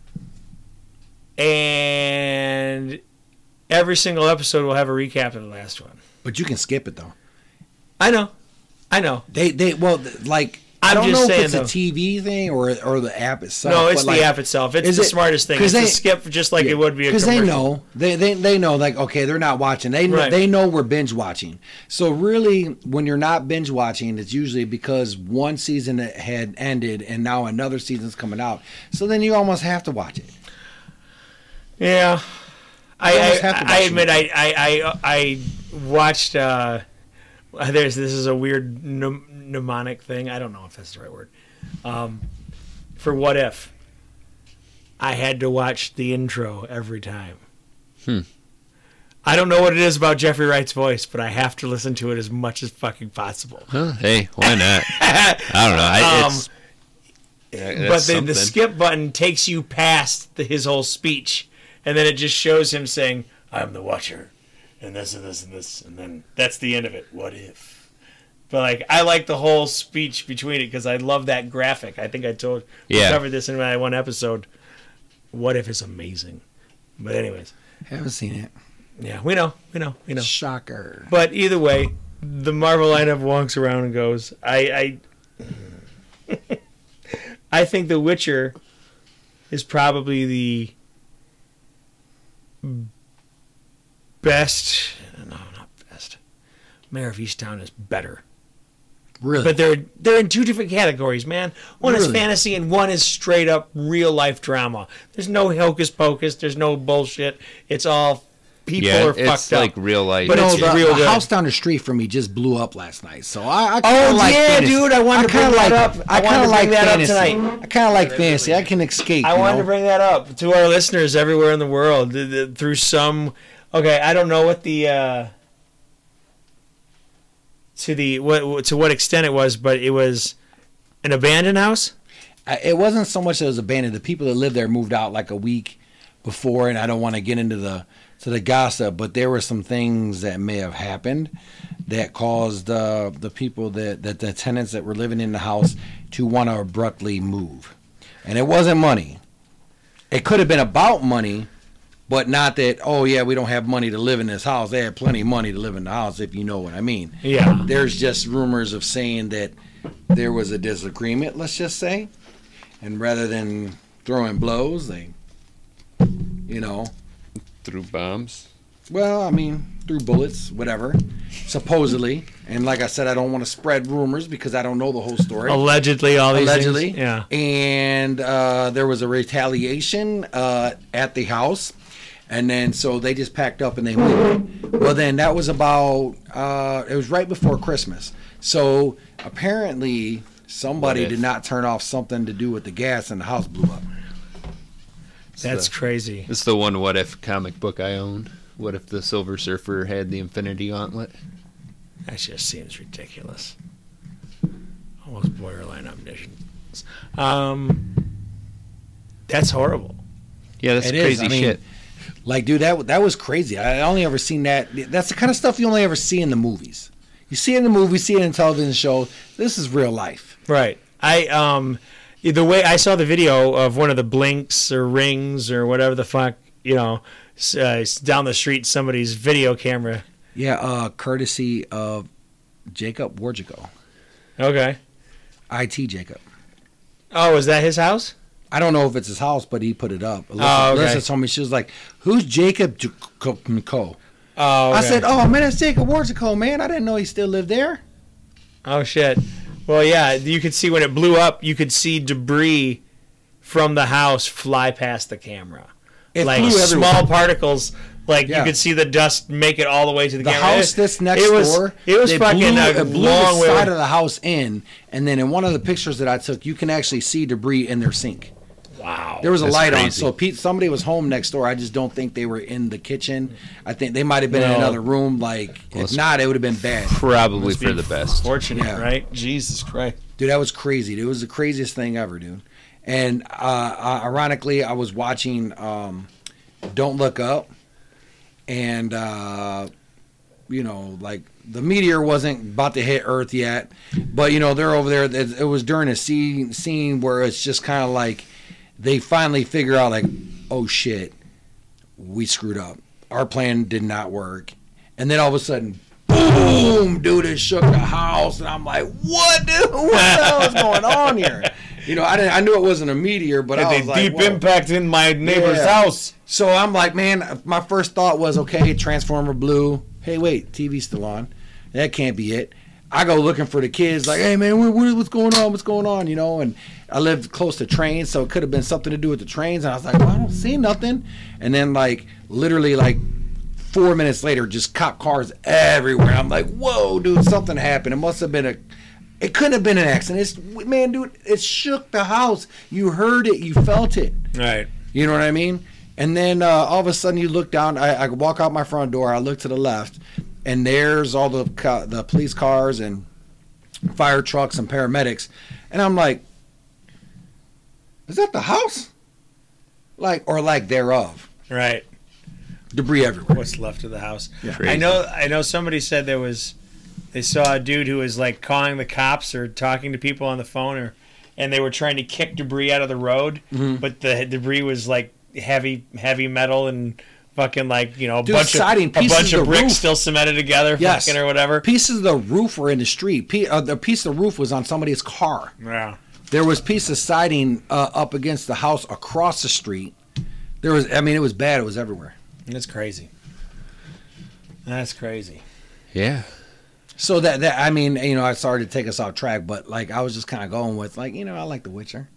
And every single episode will have a recap of the last one. But you can skip it though. I know. I know. They they well like I I'm don't just know saying, if it's though. a T V thing or or the app itself. No, it's but, the like, app itself. It's is the it- smartest thing. 'cause It's they- the skip just like it would be a because commercial. they know they, they they know like okay they're not watching they know, Right. they know we're binge watching. So really when you're not binge watching, it's usually because one season that had ended and now another season's coming out. So then you almost have to watch it. Yeah, I You almost have I, to I watch admit it. I I I, I watched. Uh, there's this is a weird mnem- mnemonic thing. I don't know if that's the right word. Um, for What If, I had to watch the intro every time. Hmm. I don't know what it is about Jeffrey Wright's voice, but I have to listen to it as much as fucking possible. Well, hey, why not? I don't know. I, Um, it's, yeah, but that's the, something. the skip button takes you past the, his whole speech, and then it just shows him saying, "I'm the Watcher," and this and this and this, and then that's the end of it. What if? But like, I like the whole speech between it because I love that graphic. I think I told we Yeah. covered this in my one episode. What if is amazing. But anyways, Haven't seen it. yeah, we know, we know, we know. Shocker. But either way, the Marvel lineup walks around and goes, I I, I think The Witcher is probably the best. No, not best. Mayor of Easttown is better. Really? But they're they're in two different categories, man. One is Really? fantasy and one is straight up real life drama. There's no hocus pocus. There's no bullshit. It's all people yeah, are it's fucked like up. real life. But no, it's the, real the good. house down the street from me just blew up last night. So I, I kind Oh, of like yeah, fantasy. dude, I wanted to kinda bring that like, up. I I wanted kind to of like bring that up fantasy. tonight. I kind of like fantasy. I can escape. I you wanted know? to bring that up to our listeners everywhere in the world th- th- through some. Okay, I don't know what the uh, to the what to what extent it was, but it was an abandoned house. I- It wasn't so much that it was abandoned. The people that lived there moved out like a week before, and I don't want to get into the to the gossip, but there were some things that may have happened that caused uh, the people that, that the tenants that were living in the house to want to abruptly move. And it wasn't money. It could have been about money, but not that, oh yeah, we don't have money to live in this house. They had plenty of money to live in the house, if you know what I mean. Yeah. There's just rumors of saying that there was a disagreement, let's just say. And rather than throwing blows, they, you know, through bombs. well, I mean, threw bullets, whatever, supposedly. And like I said, I don't want to spread rumors because I don't know the whole story. Allegedly, all these Allegedly. things. Yeah. And uh, there was a retaliation uh, at the house. And then so they just packed up and they moved. Well, then that was about, uh, it was right before Christmas. So apparently somebody What if? did not turn off something to do with the gas and the house blew up. That's the- crazy. It's the one What If comic book I own. What if the Silver Surfer had the Infinity Gauntlet? That just seems ridiculous. Almost borderline omniscience. Um, that's horrible. Yeah, that's It is, crazy I mean, shit. Like, dude, that that was crazy. I only ever seen that. That's the kind of stuff you only ever see in the movies. You see it in the movies, see it in television shows. This is real life. Right. I um, the way I saw the video of one of the blinks or rings or whatever the fuck, you know, s- uh, down the street, somebody's video camera. Yeah, uh, courtesy of Jacob Wargico, Okay. I T Jacob. Oh, is that his house? I don't know if it's his house, but he put it up. Alyssa, Oh, okay. Alyssa told me, she was like, "Who's Jacob Jacob?" Oh, I okay. said, "Oh man, it's Jacob Wargico, man. I didn't know he still lived there." Oh shit. Well, yeah, you could see when it blew up, you could see debris from the house fly past the camera. It like flew everywhere. small particles. Like Yeah. you could see the dust make it all the way to the, The camera. house It- that's next it was, door, It was they fucking blew, a it blew long the way. side of the house in, and then in one of the pictures that I took, you can actually see debris in their sink. Wow. There was a That's light on, crazy. so Pete, somebody was home next door. I just don't think they were in the kitchen. I think they might have been in No. another room. Like, Well, if it's- not, it would have been bad. Probably Must for be the best. Fortunate, Yeah. right? Jesus Christ. Dude, that was crazy. It was the craziest thing ever, dude. And uh, uh, ironically, I was watching um, Don't Look Up, and uh, you know, like the meteor wasn't about to hit Earth yet, but you know they're over there. It it was during a scene scene where it's just kind of like they finally figure out, like, oh shit, we screwed up. Our plan did not work, and then all of a sudden, boom! boom, dude, it shook the house, and I'm like, what, dude? What the hell is going on here? You know, I didn't. I knew it wasn't a meteor, but I was like, deep whoa. impact in my neighbor's Yeah. house. So I'm like, man, my first thought was, okay, Transformer Blue. Hey, wait, T V's still on. That can't be it. I go looking for the kids, like, hey, man, what, what, what's going on? What's going on? You know, and I lived close to trains, so it could have been something to do with the trains. And I was like, well, I don't see nothing. And then, like, literally, like, four minutes later, just cop cars everywhere. I'm like, whoa, dude, something happened. It must have been a, it couldn't have been an accident. It's, man, dude, it shook the house. You heard it. You felt it. Right. You know what I mean? And then uh, all of a sudden you look down. I, I walk out my front door. I look to the left, and there's all the ca- the police cars and fire trucks and paramedics. And I'm like, is that the house? Like, or like thereof. Right. Debris everywhere. What's left of the house. Yeah. I know I know somebody said there was they saw a dude who was like calling the cops or talking to people on the phone, or and they were trying to kick debris out of the road, Mm-hmm. but the debris was like heavy heavy metal and fucking like, you know, a Dude, bunch of siding, a pieces bunch of of the bricks roof. still cemented together, Yes. fucking or whatever. Pieces of the roof were in the street. P- uh, the piece of the roof was on somebody's car. Yeah. There was piece of siding uh, up against the house across the street. There was, I mean, it was bad. It was everywhere. That's crazy. That's crazy. Yeah. So that, that I mean, you know, I started to take us off track, but like I was just kind of going with like, you know, I like The Witcher.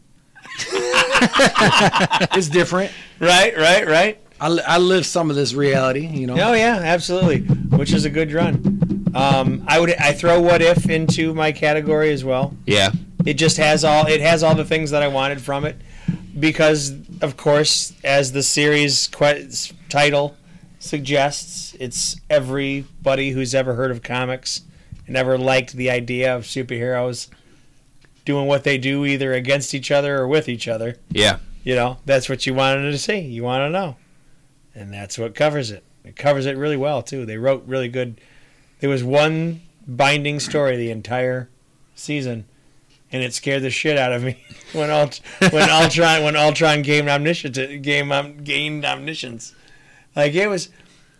It's different. Right, right, right. I, li- I live some of this reality, you know. Oh yeah, absolutely. Which is a good run. Um, I would I throw What If into my category as well. Yeah. It just has all it has all the things that I wanted from it, because of course, as the series que- title suggests, it's everybody who's ever heard of comics and ever liked the idea of superheroes doing what they do either against each other or with each other. Yeah. You know, that's what you wanted to see. You want to know. And that's what covers it. It covers it really well, too. They wrote really good. There was one binding story the entire season, and it scared the shit out of me when Ult- when Ultron when Ultron gained omniscience. Gained, um, gained omniscience. Like, it was...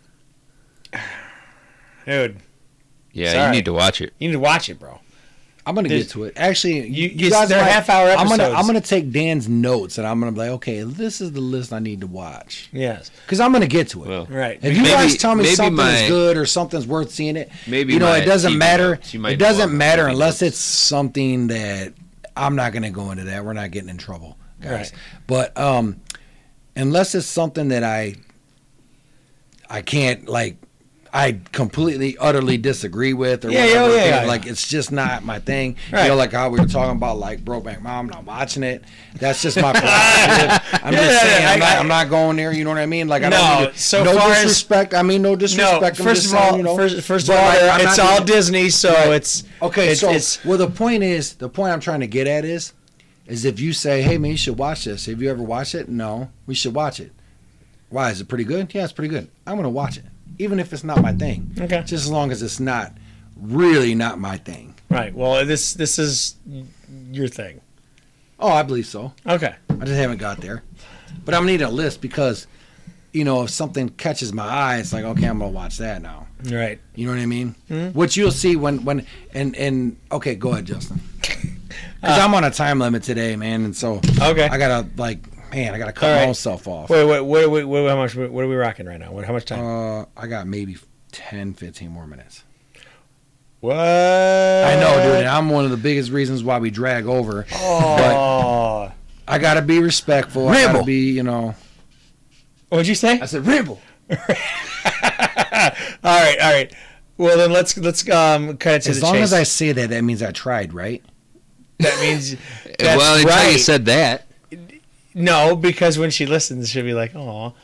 Dude, Yeah, Sorry. you need to watch it. you need to watch it, bro. I'm gonna There's- get to it. Actually, You- you, you- guys they're might- half-hour I'm gonna episodes. I'm gonna take Dan's notes and I'm gonna be like, okay, this is the list I need to watch Yes. because I'm gonna get to it. Well, Right. If you Maybe- guys tell me maybe something my- is good or something's worth seeing it, Maybe you know my it doesn't T V matter. notes. You might It know doesn't my matter T V unless notes. it's something that I'm not gonna go into that. We're not getting in trouble, guys. Right. But um, unless it's something that I I can't like. I completely, utterly disagree with, or Yeah, whatever. yeah, yeah, yeah. Like it's just not my thing. Right. You know, like how we were talking about, like Brokeback Mountain. I'm not watching it. That's just my prerogative. I'm Yeah, just yeah, saying, yeah, I'm, I- not, I'm not going there. You know what I mean? Like I No, don't need to, so no far as- disrespect. I mean, no disrespect. No, I'm first just of all, saying, you know, first, first of but, all, like, I'm it's not all gonna- Disney, so Right. it's Okay, It's, so it's well, the point is, the point I'm trying to get at is, is if you say, "Hey, man, you should watch this." Have you ever watched it? No, we should watch it. Why is it pretty good? Yeah, it's pretty good. I'm gonna watch it, even if it's not my thing. Okay. Just as long as it's not really not my thing. right. Well, this this is your thing. Oh, I believe so. Okay. I just haven't got there, but I'm needing a list because, you know, if something catches my eye, it's like, okay, I'm gonna watch that now. Right. You know what I mean? Mm-hmm. Which you'll see when when and and okay, go ahead, Justin. Because I'm on a time limit today, man, and so Okay. I gotta like, man, I gotta cut All my right. own self off. Wait, wait, wait, wait, wait, how much? What are we rocking right now? What, how much time? Uh, I got maybe ten, fifteen more minutes. what? I know, dude. And I'm one of the biggest reasons why we drag over. Oh. I gotta be respectful. I gotta Ramble. be, you know. What'd you say? I said ramble. all right, all right. Well, then let's let's um cut it to As the long chase. as I say that, that means I tried, right? that means that's well, until right. you said that. No, because when she listens, she'll be like, "Oh."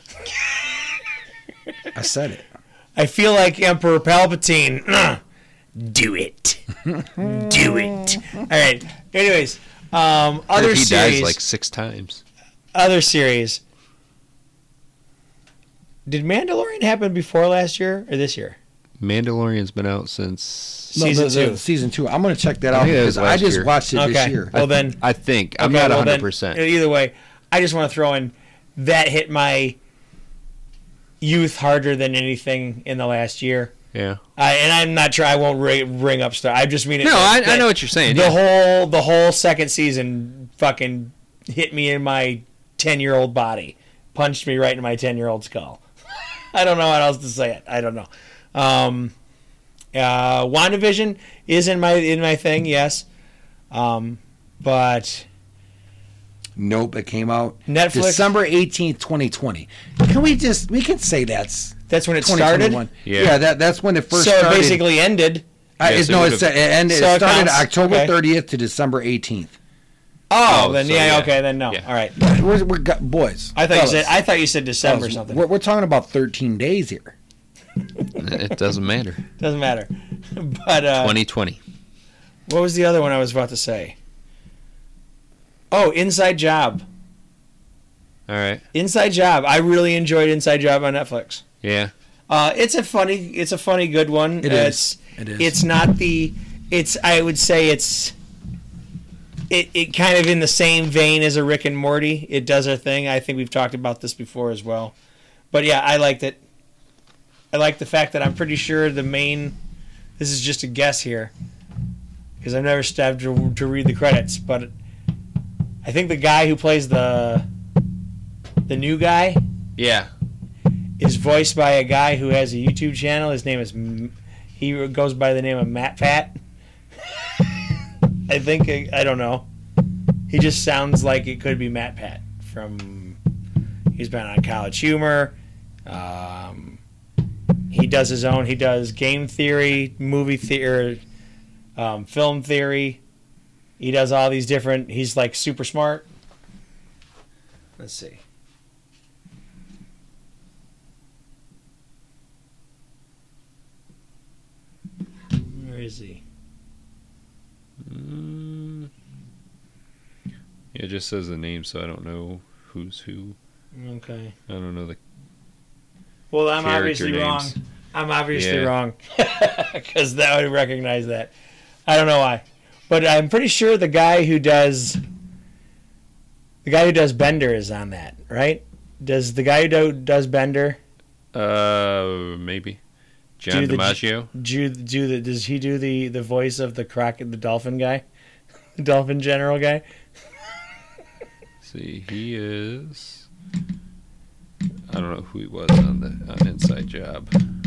I said it. I feel like Emperor Palpatine. Do it. Do it. All right. Anyways, um, Or other if he series. dies like six times. Other series. Did Mandalorian happen before last year or this year? Mandalorian's been out since. No, Season the- the two. Season two. I'm gonna check that I out think that was because I last just year. watched it Okay. this year. Well, then. I think. I'm Okay, not well, one then, hundred percent. Either way, I just want to throw in that hit my youth harder than anything in the last year. Yeah. I, and I'm not sure. I won't ring, ring up Star. I just mean it. No, I, that- I know what you're saying. The yeah. whole the whole second season fucking hit me in my ten year old body, punched me right in my ten year old skull. I don't know how else to say it. I don't know. Um, uh, WandaVision is in my in my thing, yes, um, but Nope, it came out Netflix? December eighteenth, twenty twenty. Can we just we can say that's that's when it twenty started. twenty-one. Yeah. Yeah, that that's when it first So it started. basically ended. I, Yes, it, it no, would've- it's, it ended. So it it started counts? October Okay. thirtieth to December eighteenth. Oh, Oh, then so yeah, yeah. okay, then no. Yeah. All right. We're, we're got, boys. I thought fellas, you said I thought you said December or fellas, something. We're, we're talking about thirteen days here. It doesn't matter. Doesn't matter. But uh, twenty twenty. what was the other one I was about to say? Oh, Inside Job. All right. Inside Job. I really enjoyed Inside Job on Netflix. Yeah. Uh, it's a funny, it's a funny, good one. It Uh, is. It's, It is. It's not the. It's. I would say it's. It, it kind of in the same vein as a Rick and Morty. It does a thing. I think we've talked about this before as well. But yeah, I liked it. I like the fact that I'm pretty sure the main. This is just a guess here, because I've never stepped to, to read the credits. But I think the guy who plays the. The new guy Yeah. is voiced by a guy who has a YouTube channel. His name is M- he goes by the name of Matt Pat. I think I don't know. He just sounds like it could be Matt Pat from. He's been on College Humor. Um, he does his own. He does game theory, movie theory, um, film theory. He does all these different. He's like super smart. Let's see. Where is he? Mm. Yeah, it just says the name, so I don't know who's who. Okay. I don't know the. Well, I'm Character obviously names. wrong. I'm obviously Yeah. wrong. Because that would recognize that. I don't know why. But I'm pretty sure the guy who does. The guy who does Bender is on that, right? Does the guy who do, does Bender Uh, maybe. John Do the- DiMaggio. do, do the does he do the, the voice of the croc the dolphin guy? The dolphin general guy? See, he is. I don't know who he was on the on Inside Job.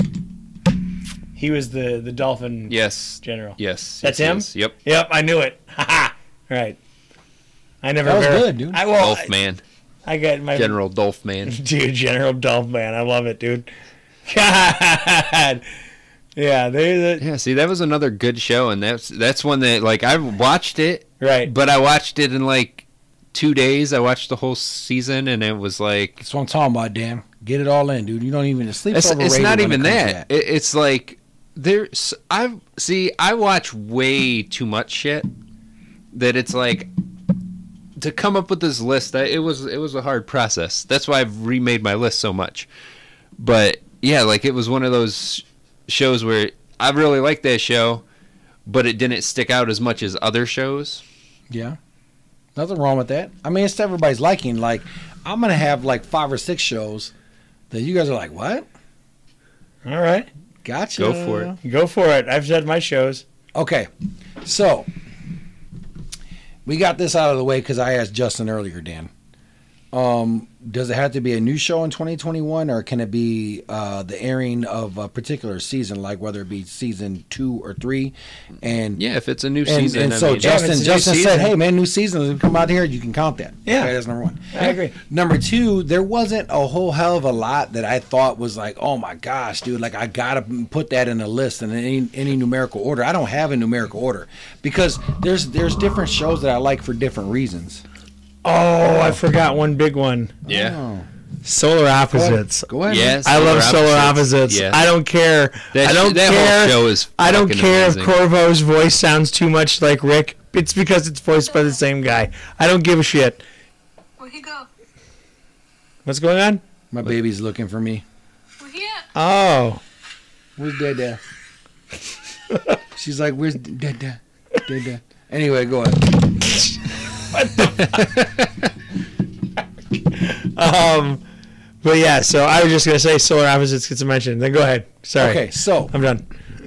He was the, the dolphin Yes. general. Yes. That's yes, him? yes, Yep. Yep, I knew it. Ha ha. Right. I never That was ver- good, dude. I well, Dolph I, Man. I got my General Dolph Man. dude, General Dolph Man. I love it, dude. God. Yeah, they the Yeah, see, that was another good show, and that's that's one that like I watched it, right. but I watched it in like two days. I watched the whole season, and it was like That's what I'm talking about, Dan. Get it all in, dude. You don't even sleep. it's, it's not even that. It, it's like there's I see. I watch way too much shit that it's like to come up with this list. I, it was it was a hard process. That's why I've remade my list so much. But yeah, like it was one of those shows where I really liked that show, but it didn't stick out as much as other shows. Yeah. Nothing wrong with that. I mean, it's to everybody's liking. Like, I'm going to have like five or six shows that you guys are like, what? All right. Gotcha. Go for it. Go for it. I've said my shows. Okay. So, we got this out of the way because I asked Justin earlier, Dan. Um, does it have to be a new show in twenty twenty-one, or can it be uh, the airing of a particular season, like whether it be season two or three? And Yeah, if it's a new and, season, and I so mean, Justin, it's a new Justin said, season. "Hey, man, new season has come out here. You can count that." Yeah. Okay, that's number one. I agree. Number two, there wasn't a whole hell of a lot that I thought was like, "Oh my gosh, dude! Like I gotta put that in a list in any any numerical order." I don't have a numerical order because there's there's different shows that I like for different reasons. Oh, I forgot one big one. yeah, Oh. Solar Opposites. Go ahead. yes, I love Solar Opposites. Yes. I don't care. That, I don't that care. whole show is. I don't fucking care amazing. if Corvo's voice sounds too much like Rick. It's because it's voiced by the same guy. I don't give a shit. Where'd he go? What's going on? My baby's looking for me. Where'd he at? Oh, Where's Dada? She's like, "Where's Dada? Dada?" Anyway, go ahead. um, But yeah, so I was just gonna say solar opposites get some mention. Then go ahead. Sorry. Okay, so I'm done.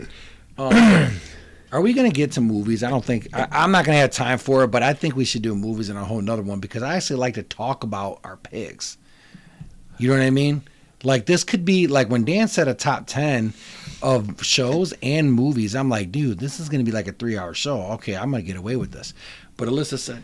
um, are we gonna get to movies? I don't think I, I'm not gonna have time for it, but I think we should do movies in a whole nother one because I actually like to talk about our picks. You know what I mean? Like this could be like when Dan said a top ten of shows and movies. I'm like, dude, this is gonna be like a three hour show. Okay, I'm gonna get away with this. But Alyssa said,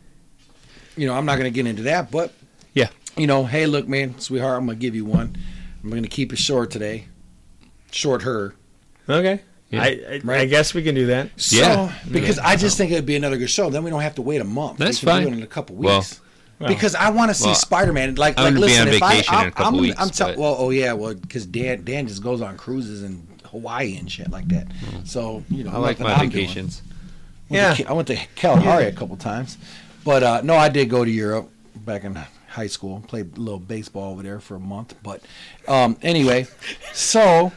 you know, I'm not gonna get into that, but Yeah. you know, hey, look, man, sweetheart, I'm gonna give you one. I'm gonna keep it short today. Short her. Okay. Yeah. I I, Right. I guess we can do that. So, Yeah. because I just think it'd be another good show. Then we don't have to wait a month. That's we can fine. do it in a couple Well- weeks. because I want to see well, Spider-Man. Like, I'm like gonna be listen, on if I, vacation in I'm, a couple I'm, weeks, I'm tell- but- well, oh yeah, well, because Dan, Dan just goes on cruises in Hawaii and shit like that. So you know, I like nothing my I'm doing. vacations. Went to Ki- I went to Kalahari a couple times, but uh, no, I did go to Europe back in high school. Played a little baseball over there for a month, but um, anyway, so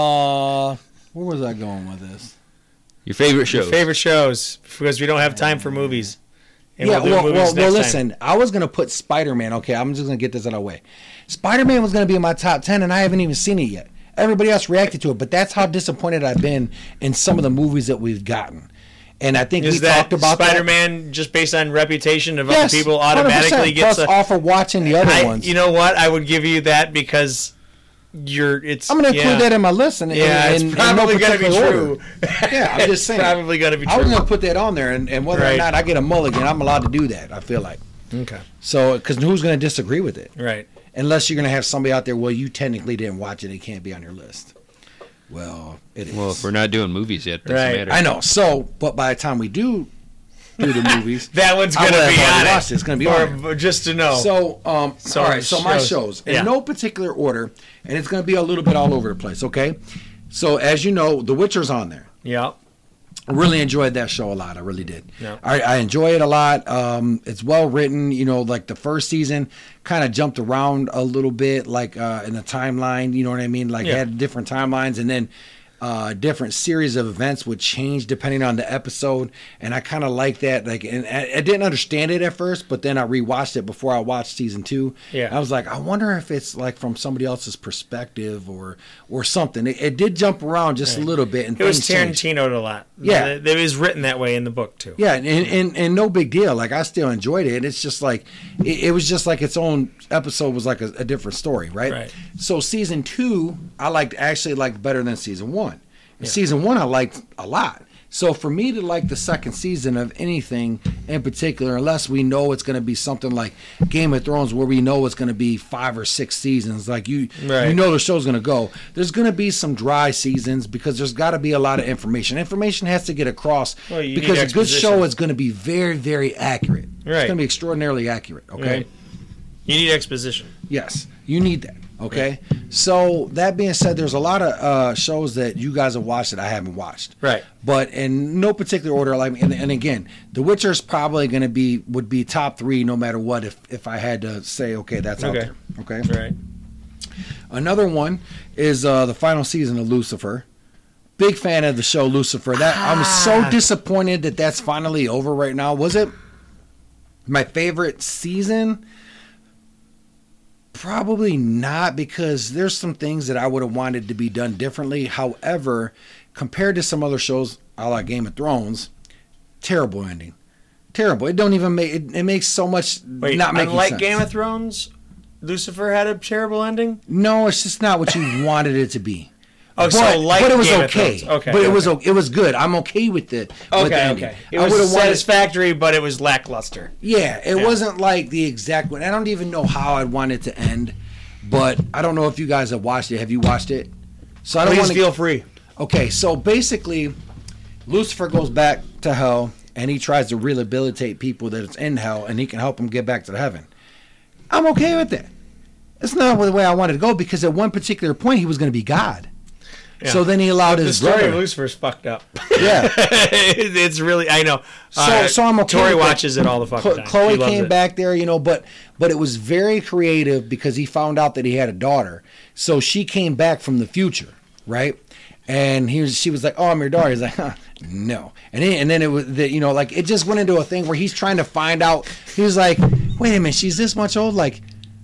uh, where was I going with this? Your favorite Your shows. favorite shows because we don't have time for movies. And yeah, we'll do well, movies well, next well time. listen, I was gonna put Spider-Man. Okay, I'm just gonna get this out of the way. Spider-Man was gonna be in my top ten, and I haven't even seen it yet. Everybody else reacted to it, but that's how disappointed I've been in some of the movies that we've gotten. And I think Is we that talked about Spider-Man just based on reputation of that. other people automatically one hundred percent. gets Plus a, off of watching the other I, ones. You know what? I would give you that because you're. It's. I'm gonna include yeah. that in my list. And, Yeah, and, it's and probably no gonna be particular true. order. Yeah, I'm just saying. It's probably gonna be true. I was gonna put that on there, and, and whether or Right. not I get a mulligan, I'm allowed to do that. I feel like Okay. so because who's gonna disagree with it? Right. Unless you're going to have somebody out there, well, you technically didn't watch it, it can't be on your list. Well, it is. Well, if we're not doing movies yet, doesn't Right. matter. I know. So, but by the time we do do the movies, That one's I gonna will have be already on watched it. it. It's gonna be Or- on or just to know. So, um, So all right. So my shows. shows in Yeah. no particular order, and it's going to be a little bit all over the place. Okay. So as you know, The Witcher's on there. yeah. I really enjoyed that show a lot. I really did. Yeah. I, I enjoy it a lot. Um, it's well written. You know, like the first season kind of jumped around a little bit, like uh, in the timeline. You know what I mean? Like Yeah. had different timelines, and then uh, different series of events would change depending on the episode. And I kind of like that. Like, and I, I didn't understand it at first, but then I rewatched it before I watched season two. Yeah. I was like, I wonder if it's like from somebody else's perspective or or something. It, it did jump around just a little bit, and It was things changed. Tarantino'd a lot. Yeah. It, it was written that way in the book too. Yeah, and, and and no big deal. Like I still enjoyed it. It's just like it, it was just like its own episode was like a, a different story, right? Right. So season two, I liked actually liked better than season one. Season one, I liked a lot. So for me to like the second season of anything in particular, unless we know it's going to be something like Game of Thrones, where we know it's going to be five or six seasons, like you, Right. you know the show's going to go. There's going to be some dry seasons because there's got to be a lot of information. Information has to get across Well, you need because a good exposition. show is going to be very, very accurate. It's Right. going to be extraordinarily accurate. Okay. Right. You need exposition. Yes, you need that. Okay. So that being said, there's a lot of uh, shows that you guys have watched that I haven't watched. Right. But in no particular order, like, and, and again, The Witcher's probably going to be would be top three no matter what. If if I had to say, okay, that's out Okay. there. Okay. Right. Another one is uh, the final season of Lucifer. Big fan of the show Lucifer. That I'm so disappointed that that's finally over right now. Was it my favorite season? Probably not, because there's some things that I would have wanted to be done differently. However, compared to some other shows, a la Game of Thrones, terrible ending. Terrible. It don't even make it, it makes so much Wait, not making unlike sense. Game of Thrones, Lucifer had a terrible ending. No, it's just not what you wanted it to be. Oh, but, so like but it was Game of okay. Thrones. Okay, but it was okay. o- it was good. I'm okay with it. with the Okay, ending. okay. It I was would've wanted- satisfactory, but it was lackluster. Yeah, it Yeah. wasn't like the exact one. I don't even know how I'd want it to end, but I don't know if you guys have watched it. Have you watched it? So I don't Please want to feel free. Okay, so basically, Lucifer goes back to hell, and he tries to rehabilitate people that it's in hell, and he can help them get back to heaven. I'm okay with that. It's not the way I wanted to go, because at one particular point, he was going to be God. Yeah. So then he allowed The his story brother. of Lucifer's fucked up. Yeah. It's really, I know. So, Uh, so I'm okay. Tori with that. watches it all the fucking Chlo- time. Chloe She loves came it. back there, you know, but but it was very creative because he found out that he had a daughter. So she came back from the future, right? And he was, she was like, "Oh, I'm your daughter." He's like, huh, "No." And then, and then it was, the, you know, like it just went into a thing where he's trying to find out. He was like, "Wait a minute, she's this much old? Like,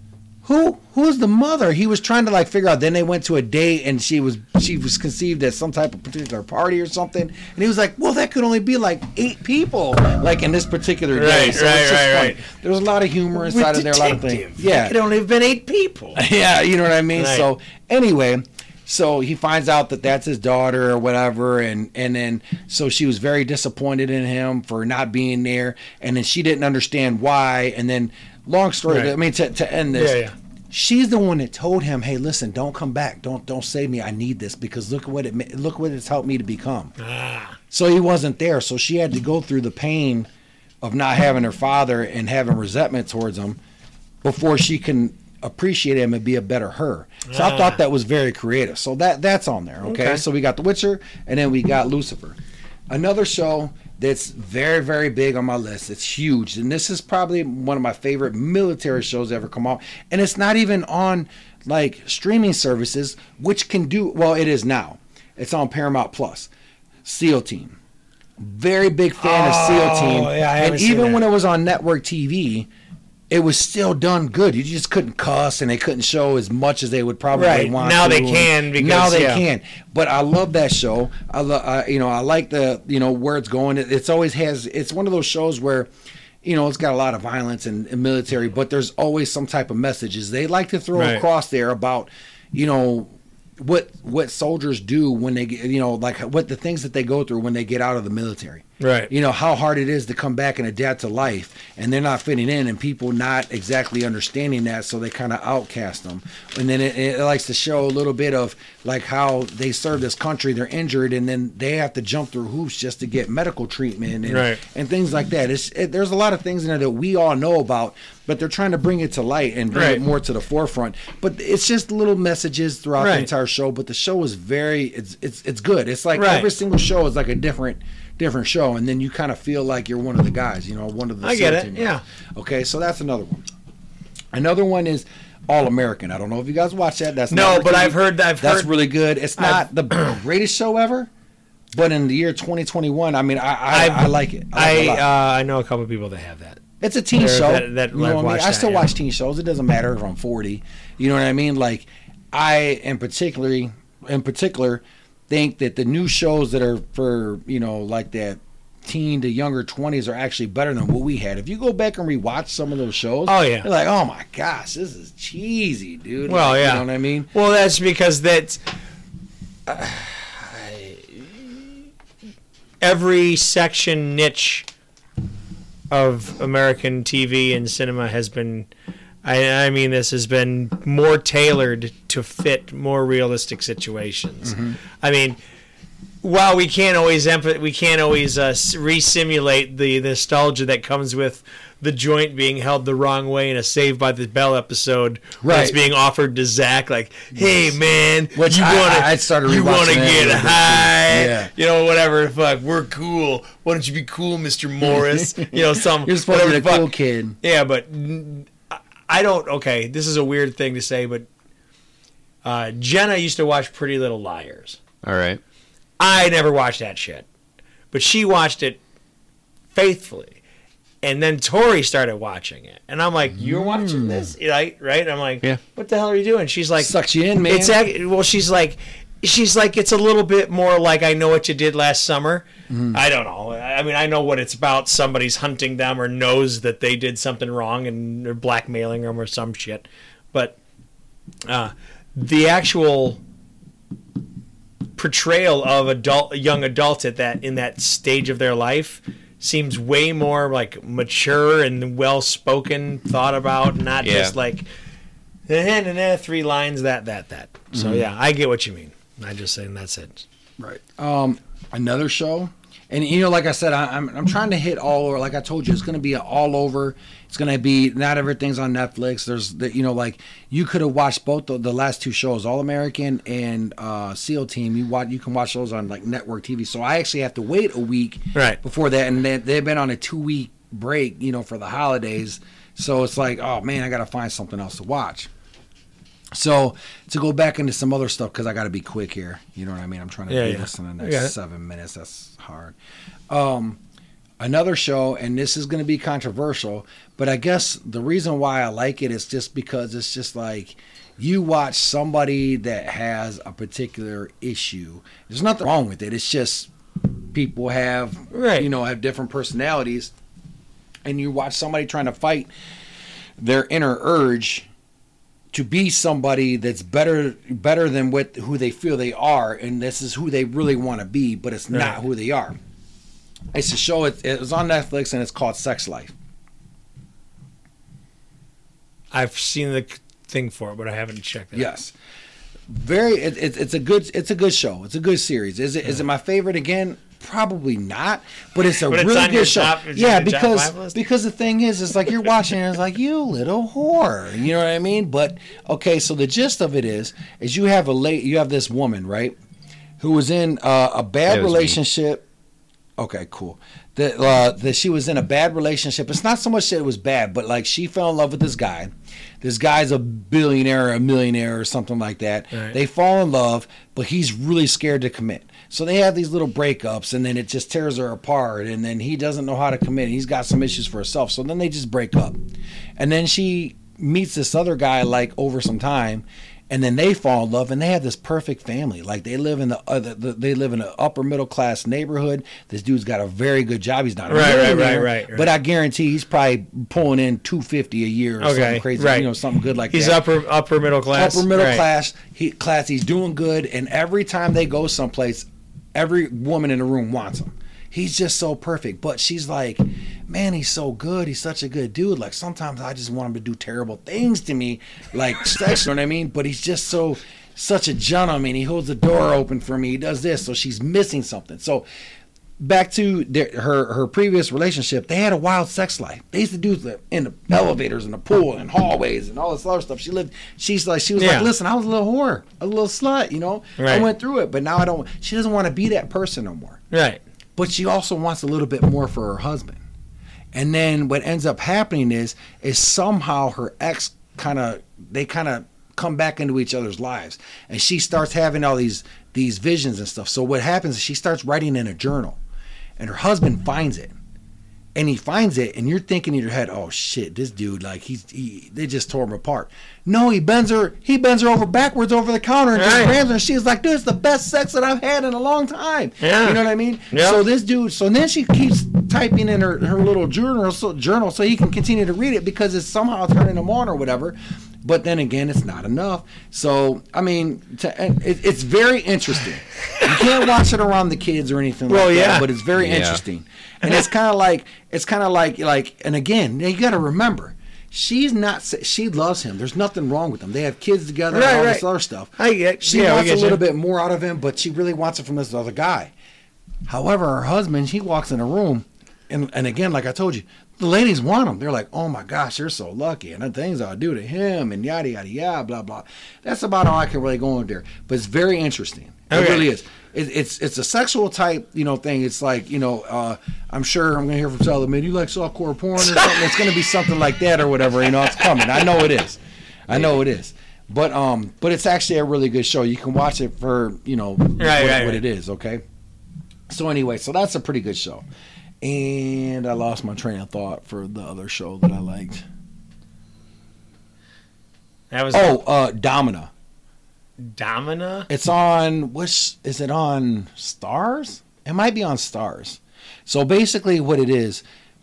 who who's the mother? He was trying to like figure out. Then they went to a date, and she was she was conceived at some type of particular party or something. And he was like, well, that could only be like eight people, like in this particular day. Right, So right, it's just right, funny. right. There's a lot of humor inside of there, a lot of things. Yeah, It could only have been eight people. yeah, you know what I mean. Right. So anyway, so he finds out that that's his daughter or whatever, and and then so she was very disappointed in him for not being there, and then she didn't understand why, and then long story. Right. I mean, to to end this. Yeah, yeah. She's the one that told him, "Hey, listen, don't come back. Don't don't save me. I need this because look what it ma- look what it's helped me to become." Ah. So he wasn't there. So she had to go through the pain of not having her father and having resentment towards him before she can appreciate him and be a better her. So I Ah. thought that was very creative. So that that's on there. Okay? Okay. So we got The Witcher, and then we got Lucifer. Another show that's very, very big on my list. It's huge. And this is probably one of my favorite military shows ever come out. And it's not even on like streaming services, which can do, well, it is now. It's on Paramount Plus. SEAL Team. Very big fan of SEAL Team. Oh, yeah, I haven't and seen even that. when it was on network T V, it was still done good. You just couldn't cuss, and they couldn't show as much as they would probably Right. want. Now to. they can because- now they yeah. can. But I love that show. I love, uh, you know, I like the, you know, where it's going. It, it's always has. It's one of those shows where, you know, it's got a lot of violence and, and military, but there's always some type of messages they like to throw Right. across there about, you know, what what soldiers do when they get, you know, like what the things that they go through when they get out of the military. Right. You know, how hard it is to come back and adapt to life, and they're not fitting in, and people not exactly understanding that, so they kind of outcast them. And then it, it likes to show a little bit of like how they serve this country, they're injured, and then they have to jump through hoops just to get medical treatment and, Right. and things like that. It's it, there's a lot of things in there that we all know about, but they're trying to bring it to light and bring Right. it more to the forefront. But it's just little messages throughout the Right. entire show. But the show is very, it's it's it's good. It's like Right. every single show is like a different different show, and then you kind of feel like you're one of the guys, you know, one of the. I get SEAL it, team yeah. guys. Okay, so that's another one. Another one is All American. I don't know if you guys watch that. That's No, network but T V. I've heard- I've that's heard- really good. It's not I've- the greatest show ever, but in the year twenty twenty-one, I mean, I I, I've- I like it. I, like it a I lot. uh, I know a couple of people that have that. It's a teen There- show. that- that you know I've what I mean? watched I that, still yeah. watch teen shows. It doesn't matter if I'm forty. You know what I mean? Like, I in particularly, in particular, think that the new shows that are for, you know, like that teen to younger twenties are actually better than what we had. If you go back and rewatch some of those shows, Oh, yeah. you're like, oh my gosh, this is cheesy, dude. Well, Like, yeah. you know what I mean? Well, that's because that's uh, every section niche of American T V and cinema has been. I, I mean, this has been more tailored to fit more realistic situations. Mm-hmm. I mean, while we can't always empath- we can't always uh, re-simulate the nostalgia that comes with the joint being held the wrong way in a Saved by the Bell episode, when it's Right. being offered to Zach, like, "Hey man, Which you I- want I- I started you want to rewatching that a get little bit, too. high, Yeah. you know, whatever. Fuck, we're cool. Why don't you be cool, Mister Morris? You know, some You're supposed to be whatever the the cool fuck. kid. Yeah, but mm, I- I don't. Okay, this is a weird thing to say, but uh, Jenna used to watch Pretty Little Liars. All right. I never watched that shit, but she watched it faithfully, and then Tori started watching it, and I'm like, "You're watching this, right? Right?" I'm like, Yeah. "What the hell are you doing?" She's like, Sucks you in, man. It's ac- well, she's like, she's like, it's a little bit more like I Know What You Did Last Summer. Mm-hmm. I don't know. I mean, I know what it's about. Somebody's hunting them or knows that they did something wrong and they're blackmailing them or some shit. But uh, the actual portrayal of adult, a young adult at that in that stage of their life seems way more like mature and well spoken, thought about, not Yeah. just like eh, nah, nah, three lines, that, that, that. So yeah, I get what you mean. I just saying that's it. Right. Um, another show, and you know, like I said, I, I'm I'm trying to hit all over. Like I told you, it's going to be an all over. It's going to be not everything's on Netflix. There's the, you know, like you could have watched both the, the last two shows, All American and uh, SEAL Team. You watch, you can watch those on like network T V. So I actually have to wait a week Right. before that, and they, they've been on a two week break, you know, for the holidays. So it's like, oh man, I got to find something else to watch. So to go back into some other stuff, because I got to be quick here. You know what I mean? I'm trying to Yeah, do yeah. this in the I got next it. seven minutes. That's hard. Um, another show, and this is going to be controversial, but I guess the reason why I like it is just because it's just like you watch somebody that has a particular issue. There's nothing wrong with it. It's just people have, Right. you know, have different personalities, and you watch somebody trying to fight their inner urge to be somebody that's better better than what who they feel they are, and this is who they really want to be, but it's not Right. who they are. It's a show. It, it was on Netflix, and it's called Sex Life. I've seen the thing for it, but I haven't checked it. Yes, very. It, it, it's a good. It's a good show. It's a good series. Is it? Is it my favorite again? Probably not. But it's a But it's really on your good show. top- it's yeah, on your top because five list? because the thing is, it's like you're watching, and it's like you little whore. You know what I mean? But okay, so the gist of it is, is you have a late. You have this woman, right, who was in uh, a bad That was me. relationship. Okay, cool. That uh, that she was in a bad relationship. It's not so much that it was bad, but like she fell in love with this guy. This guy's a billionaire, or a millionaire, or something like that. Right. They fall in love, but he's really scared to commit. So they have these little breakups, and then it just tears her apart. And then he doesn't know how to commit. He's got some issues for himself. So then they just break up. And then she meets this other guy like over some time, and then they fall in love, and they have this perfect family. Like they live in the, uh, the, the they live in an upper middle class neighborhood. This dude's got a very good job. He's not a Right, right, millionaire, right, right, right. but I guarantee he's probably pulling in two fifty a year or Okay, something crazy, right. you know, something good like He's that. upper upper middle class. Upper middle Right. class. He class. He's doing good, and every time they go someplace, every woman in the room wants him. He's just so perfect. But she's like, man, he's so good. He's such a good dude. Like sometimes I just want him to do terrible things to me, like sex. You know what I mean? But he's just so such a gentleman. He holds the door open for me. He does this. So she's missing something. So back to their, her her previous relationship, they had a wild sex life. They used to do the in the elevators and the pool and hallways and all this other stuff. She lived. She's like she was Yeah. like, listen, I was a little whore, a little slut. You know, I Right. went through it, but now I don't. She doesn't want to be that person no more. Right. But she also wants a little bit more for her husband. And then what ends up happening is is somehow her ex kind of they kind of come back into each other's lives, and she starts having all these these visions and stuff. So what happens is she starts writing in a journal, and her husband finds it, and he finds it, and you're thinking in your head, oh shit, this dude, like he's he, they just tore him apart. No, he bends her he bends her over backwards over the counter and just Right. grabs her, and she's like, dude, it's the best sex that I've had in a long time. Yeah. You know what I mean? Yeah. So this dude, so then she keeps typing in her, her little journal so, journal so he can continue to read it because it's somehow turning him on or whatever. But then again, it's not enough. So, I mean, to, and it, it's very interesting. You can't watch it around the kids or anything Well, like yeah. that, but it's very Yeah. interesting. And it's kind of like, it's kind of like, like, and again, you got to remember, she's not, she loves him. There's nothing wrong with them. They have kids together Right, and all right. this other stuff. I get- She yeah, we wants a get little you. bit more out of him, but she really wants it from this other guy. However, her husband, he walks in a room, and, and again, like I told you, the ladies want him. They're like, oh my gosh, you're so lucky, and the things I'll do to him, and yada, yada, yada, blah, blah. That's about all I can really go into there. But it's very interesting. It Okay. really is. It, it's it's a sexual type, you know, thing. It's like, you know, uh, I'm sure I'm going to hear from Tyler, man, you like softcore porn or something? It's going to be something like that or whatever, you know, it's coming. I know it is. I know it is. But um, but it's actually a really good show. You can watch it for, you know, what, right, what right. it is, okay? So anyway, so that's a pretty good show. And I lost my train of thought for the other show that I liked. That was Oh, uh, Domina. Domina. It's on, which, is it on Stars? It might be on Stars. So basically what it is,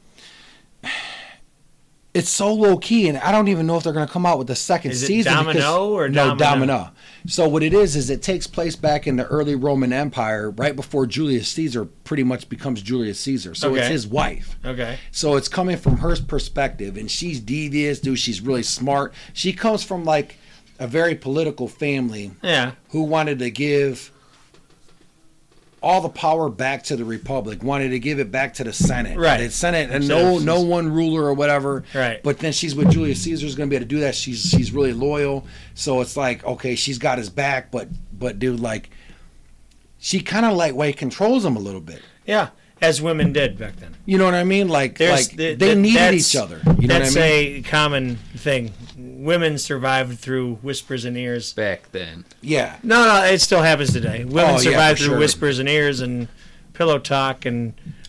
it's so low key, and I don't even know if they're going to come out with the second Is it season. Domino because- or no Domina? Domino? So what it is is it takes place back in the early Roman Empire, right before Julius Caesar pretty much becomes Julius Caesar. So it's Okay. his wife. Okay. So it's coming from her perspective, and she's devious, dude. She's really smart. She comes from like a very political family Yeah. who wanted to give all the power back to the republic, wanted to give it back to the Senate. Right. The Senate and So no she's- no one ruler or whatever. Right. But then she's with Julius Caesar's going to be able to do that. She's she's really loyal. So it's like, okay, she's got his back, but but dude, like she kind of like way controls him a little bit. Yeah. As women did back then. You know what I mean? Like There's like th- they th- needed that's- each other. You know that's what I mean? a common thing. Women survived through whispers and ears. Back then. Yeah. No, no, it still happens today. Women Oh, yeah, survive for through sure. whispers and ears and pillow talk and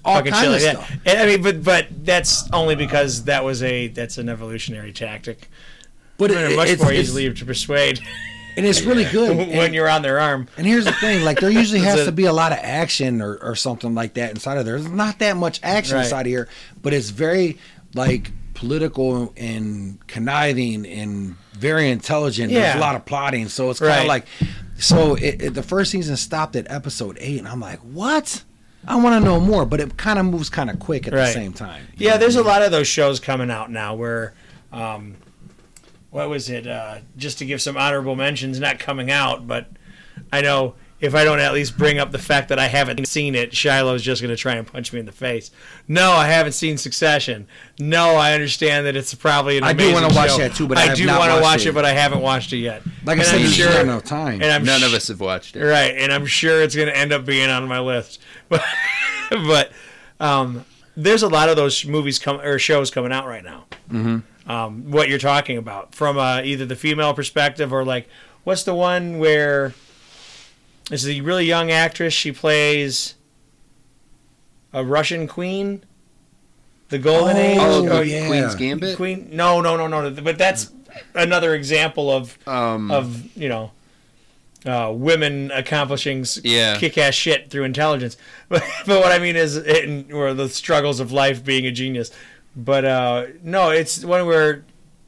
All fucking kind shit of like that. stuff. And, I mean, but but that's only because that was a that's an evolutionary tactic. But They're it, much it's, more it's- easily to persuade and it's really good. when And- you're on their arm. And here's the thing, like there usually has a- to be a lot of action or, or something like that inside of there. There's not that much action Right. inside of here, but it's very like political and conniving and very intelligent. There's Yeah. a lot of plotting, so it's kind of Right. like so it, it, the first season stopped at episode eight, and I'm like, what? I want to know more, but it kind of moves kind of quick at the Right. same time. Yeah, there's a lot of those shows coming out now where, um, what was it? Uh, just to give some honorable mentions, not coming out, but I know if I don't at least bring up the fact that I haven't seen it, Shiloh's just going to try and punch me in the face. No, I haven't seen Succession. No, I understand that it's probably an I do amazing wanna watch show. that too, but I have do not want to watched watch it. it. but I haven't watched it yet. Like I And said, I'm there's sure, not enough time. And I'm None sh- of us have watched it. Right, and I'm sure it's going to end up being on my list. But, but um, there's a lot of those movies come or shows coming out right now. Mm-hmm. Um, what you're talking about from uh, either the female perspective or like, what's the one where this is a really young actress? She plays a Russian queen, the Golden Oh, Age. Oh, Oh, the yeah. Queen's Gambit. Queen? No, no, no, no. But that's another example of Um, of you know uh, women accomplishing s- Yeah. kick-ass shit through intelligence. But, but what I mean is, it, or the struggles of life being a genius. But uh, no, it's one where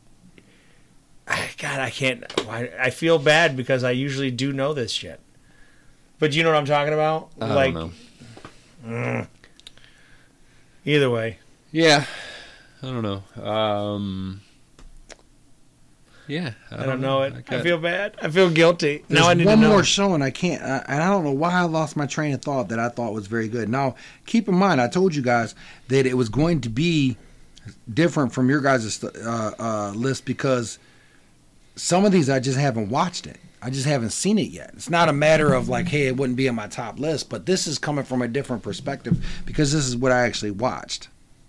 God, I can't. I, I feel bad because I usually do know this shit. But you know what I'm talking about? I like, don't know. mm. Either way. Yeah, I don't know. Um, yeah, I, I don't know it. I got- feel bad. I feel guilty. There's now I need one to know. more show, and I can't. Uh, and I don't know why I lost my train of thought that I thought was very good. Now, keep in mind, I told you guys that it was going to be different from your guys' uh, uh, list because some of these I just haven't watched it. I just haven't seen it yet. It's not a matter of like, hey, it wouldn't be on my top list, but this is coming from a different perspective because this is what I actually watched.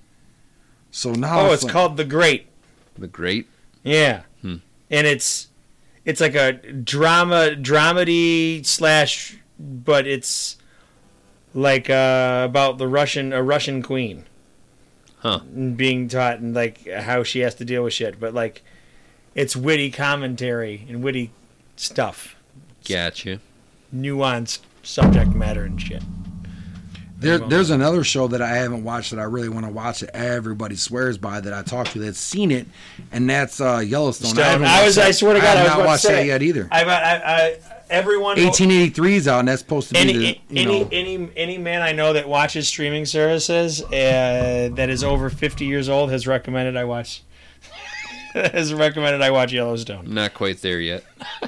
So now, Oh, it's like- called The Great. The Great. Yeah, Hmm. and it's it's like a drama dramedy slash, but it's like uh, about the Russian a Russian queen, Huh. and being taught and like how she has to deal with shit. But like, it's witty commentary and witty stuff, Gotcha. nuanced subject matter and shit. There, there's another show that I haven't watched that I really want to watch that everybody swears by that I talked to that's seen it, and that's uh, Yellowstone. Still, haven't I watched was. that. I swear to God, I I, have was not about watched to say that it. yet either. I, I, I, everyone. eighteen eighty-three's out, and that's supposed to be Any the, you any know. any any man I know that watches streaming services uh, that is over fifty years old has recommended I watch has recommended I watch Yellowstone. Not quite there yet.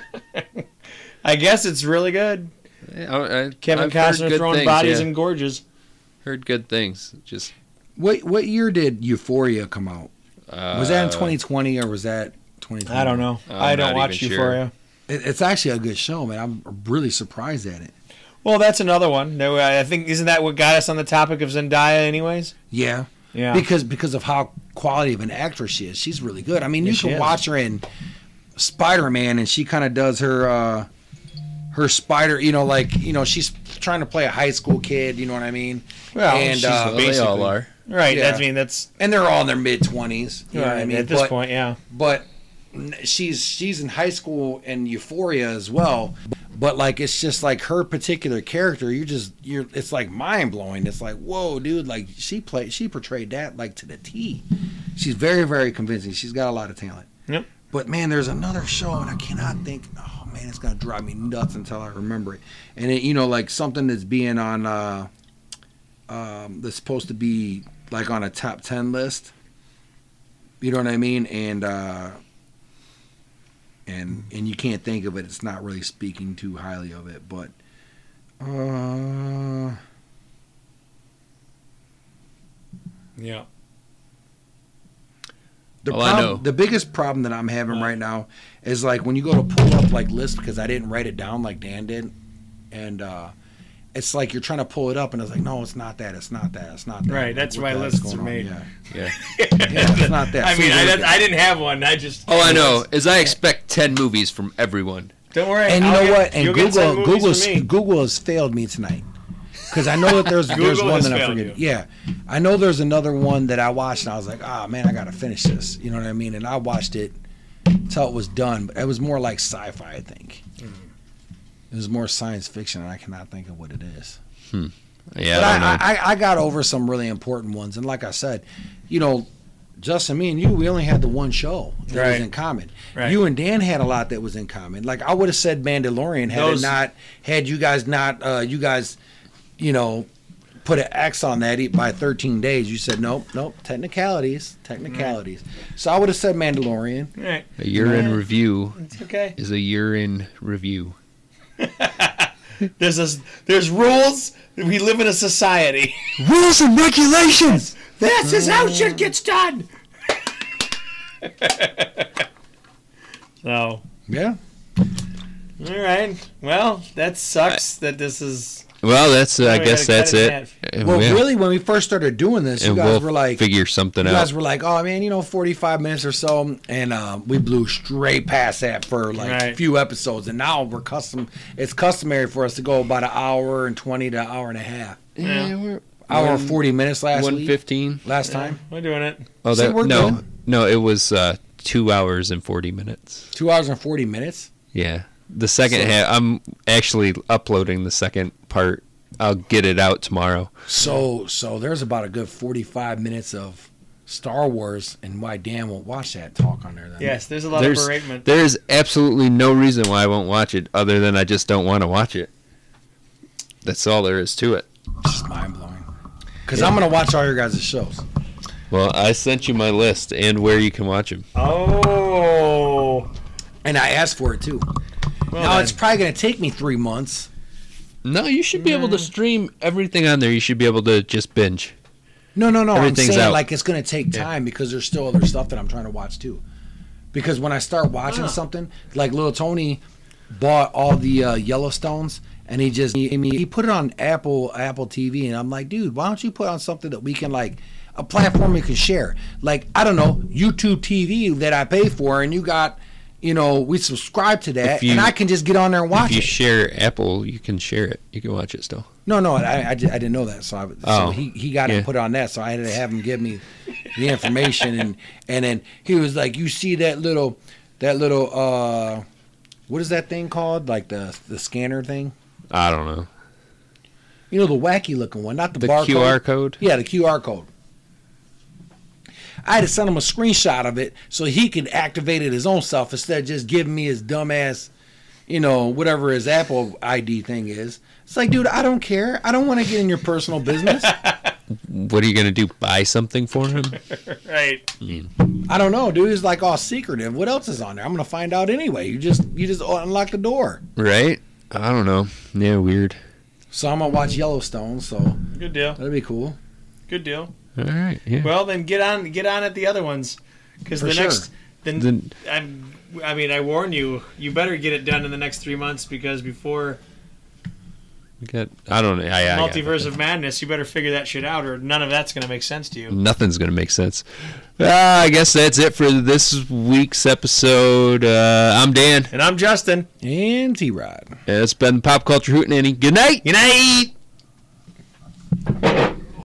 I guess it's really good. Yeah, I, I, Kevin I've heard Costner good throwing things, bodies yeah. in gorges. Heard good things. Just What what year did Euphoria come out? uh, Was that in twenty twenty or was that twenty twenty? I don't know. I'm I don't not watch even Euphoria. It, it's actually a good show, man. I'm really surprised at it. Well, that's another one. No, I think isn't that what got us on the topic of Zendaya, anyways? Yeah. Yeah. Because because of how quality of an actress she is. She's really good. I mean, Yeah, you she can is. watch her in Spider-Man, and she kind of does her uh, her spider. You know, like you know, she's trying to play a high school kid. You know what I mean? Well, and she's uh, well, they all are. Right. Yeah. That's I mean that's and they're all in their mid twenties. You know what I mean? at this But- point, yeah. but n- she's she's in high school in Euphoria as well. But like it's just like her particular character, you just you're it's like mind blowing. It's like whoa, dude! Like she played, she portrayed that like to the T. She's very very convincing. She's got a lot of talent. Yep. But man, there's another show, and I cannot think. Oh man, it's gonna drive me nuts until I remember it. And it, you know, like something that's being on, uh, um, that's supposed to be like on a top ten list. You know what I mean? And uh, and and you can't think of it. It's not really speaking too highly of it, but uh, Yeah. the Well, I prob- know. the biggest problem that I'm having right now is like when you go to pull up like lists because I didn't write it down like Dan did, and uh, it's like you're trying to pull it up and it's like no, it's not that, it's not that, it's not that. Right, that's What why the heck's lists going are on? made. Yeah, Yeah. yeah, it's not that. I So mean, I, there's- I didn't have one. I just. All I know is I expect ten movies from everyone. Don't worry. and you I'll know get- what? And you'll get ten Google movies Google's, from me. Google has failed me tonight. Because I know that there's there's Google one has that I failed forget. you. Yeah, I know there's another one that I watched and I was like, ah, man, I gotta finish this. You know what I mean? And I watched it until it was done. But it was more like sci-fi, I think. Mm. It was more science fiction, and I cannot think of what it is. Yeah, But I don't know. I, I, I got over some really important ones, and like I said, you know, Justin, me and you, we only had the one show that Right. was in common. Right. You and Dan had a lot that was in common. Like I would have said Mandalorian had Those- it not had you guys not uh, you guys, you know, put an X on that e- by thirteen days. You said nope, nope, technicalities, technicalities. So I would have said Mandalorian. All right. A year in review It's okay. is a year in review. There's a, there's rules. We live in a society. Rules and regulations. This is how shit gets done. So, Yeah. all right. Well, that sucks that this is. Well, that's. Uh, I we guess gotta that's cut it in it. half. Uh, Well, yeah. really, when we first started doing this, you and guys we'll were like, figure something you out. guys were like, oh man, you know, forty-five minutes or so, and uh, we blew straight past that for like a Right. few episodes, and now we're custom. It's customary for us to go about an hour and twenty to an hour and a half, Yeah, we're hour and forty minutes last one week, fifteen. last time, We're doing it. Oh, See, that we're no, good. no, it was uh, two hours and forty minutes. two hours and forty minutes. Yeah, the second So- half. I'm actually uploading the second part. I'll get it out tomorrow. So, so there's about a good forty-five minutes of Star Wars, and why Dan won't watch that talk on there. Then. Yes, there's a lot There's of beratement. there's absolutely no reason why I won't watch it, other than I just don't want to watch it. That's all there is to it. It's just mind blowing. Because I'm gonna watch all your guys' shows. Well, I sent you my list and where you can watch them. Oh. And I asked for it too. Well, now then. it's probably going to take me three months. No, you should be able to stream everything on there. You should be able to just binge. No, no, no. Everything's I'm saying out. like it's going to take Yeah. time because there's still other stuff that I'm trying to watch too. Because when I start watching Ah. something, like Little Tony bought all the uh, Yellowstones, and he just he, he put it on Apple Apple T V, and I'm like, dude, why don't you put on something that we can like a platform we can share? Like I don't know, YouTube T V that I pay for, and you got. You know, we subscribe to that, If you- and I can just get on there and watch If you it. share Apple, you can share it. You can watch it still. No, no, I, I, di- I didn't know that. So, I, so Oh, he, he got yeah. it put on that. So I had to have him give me the information, and and then he was like, "You see that little, that little, uh, what is that thing called? Like the the scanner thing? I don't know. You know, the wacky looking one, not the, The barcode. Q R code? Yeah, the Q R code. I had to send him a screenshot of it so he could activate it his own self instead of just giving me his dumbass, you know, whatever his Apple I D thing is. It's like, dude, I don't care. I don't want to get in your personal business. What are you going to do? Buy something for him? Right. I don't know, dude. It's like all secretive. What else is on there? I'm gonna find out anyway. You just you just unlock the door. Right? I don't know. Yeah, weird. So I'm gonna watch Yellowstone. So Good deal. that'll be cool. Good deal. All right. Yeah. Well, then get on get on at the other ones, because For the sure. next then Then- I'm, I mean I warn you, you better get it done in the next three months because before We got. I don't know. I, I got Multiverse of Madness, you better figure that shit out, or none of that's gonna make sense to you. Nothing's going to make sense. Uh, I guess that's it for this week's episode. Uh, I'm Dan. And I'm Justin. And T Rod. It's been Pop Culture Hootenanny. Good night. Good night.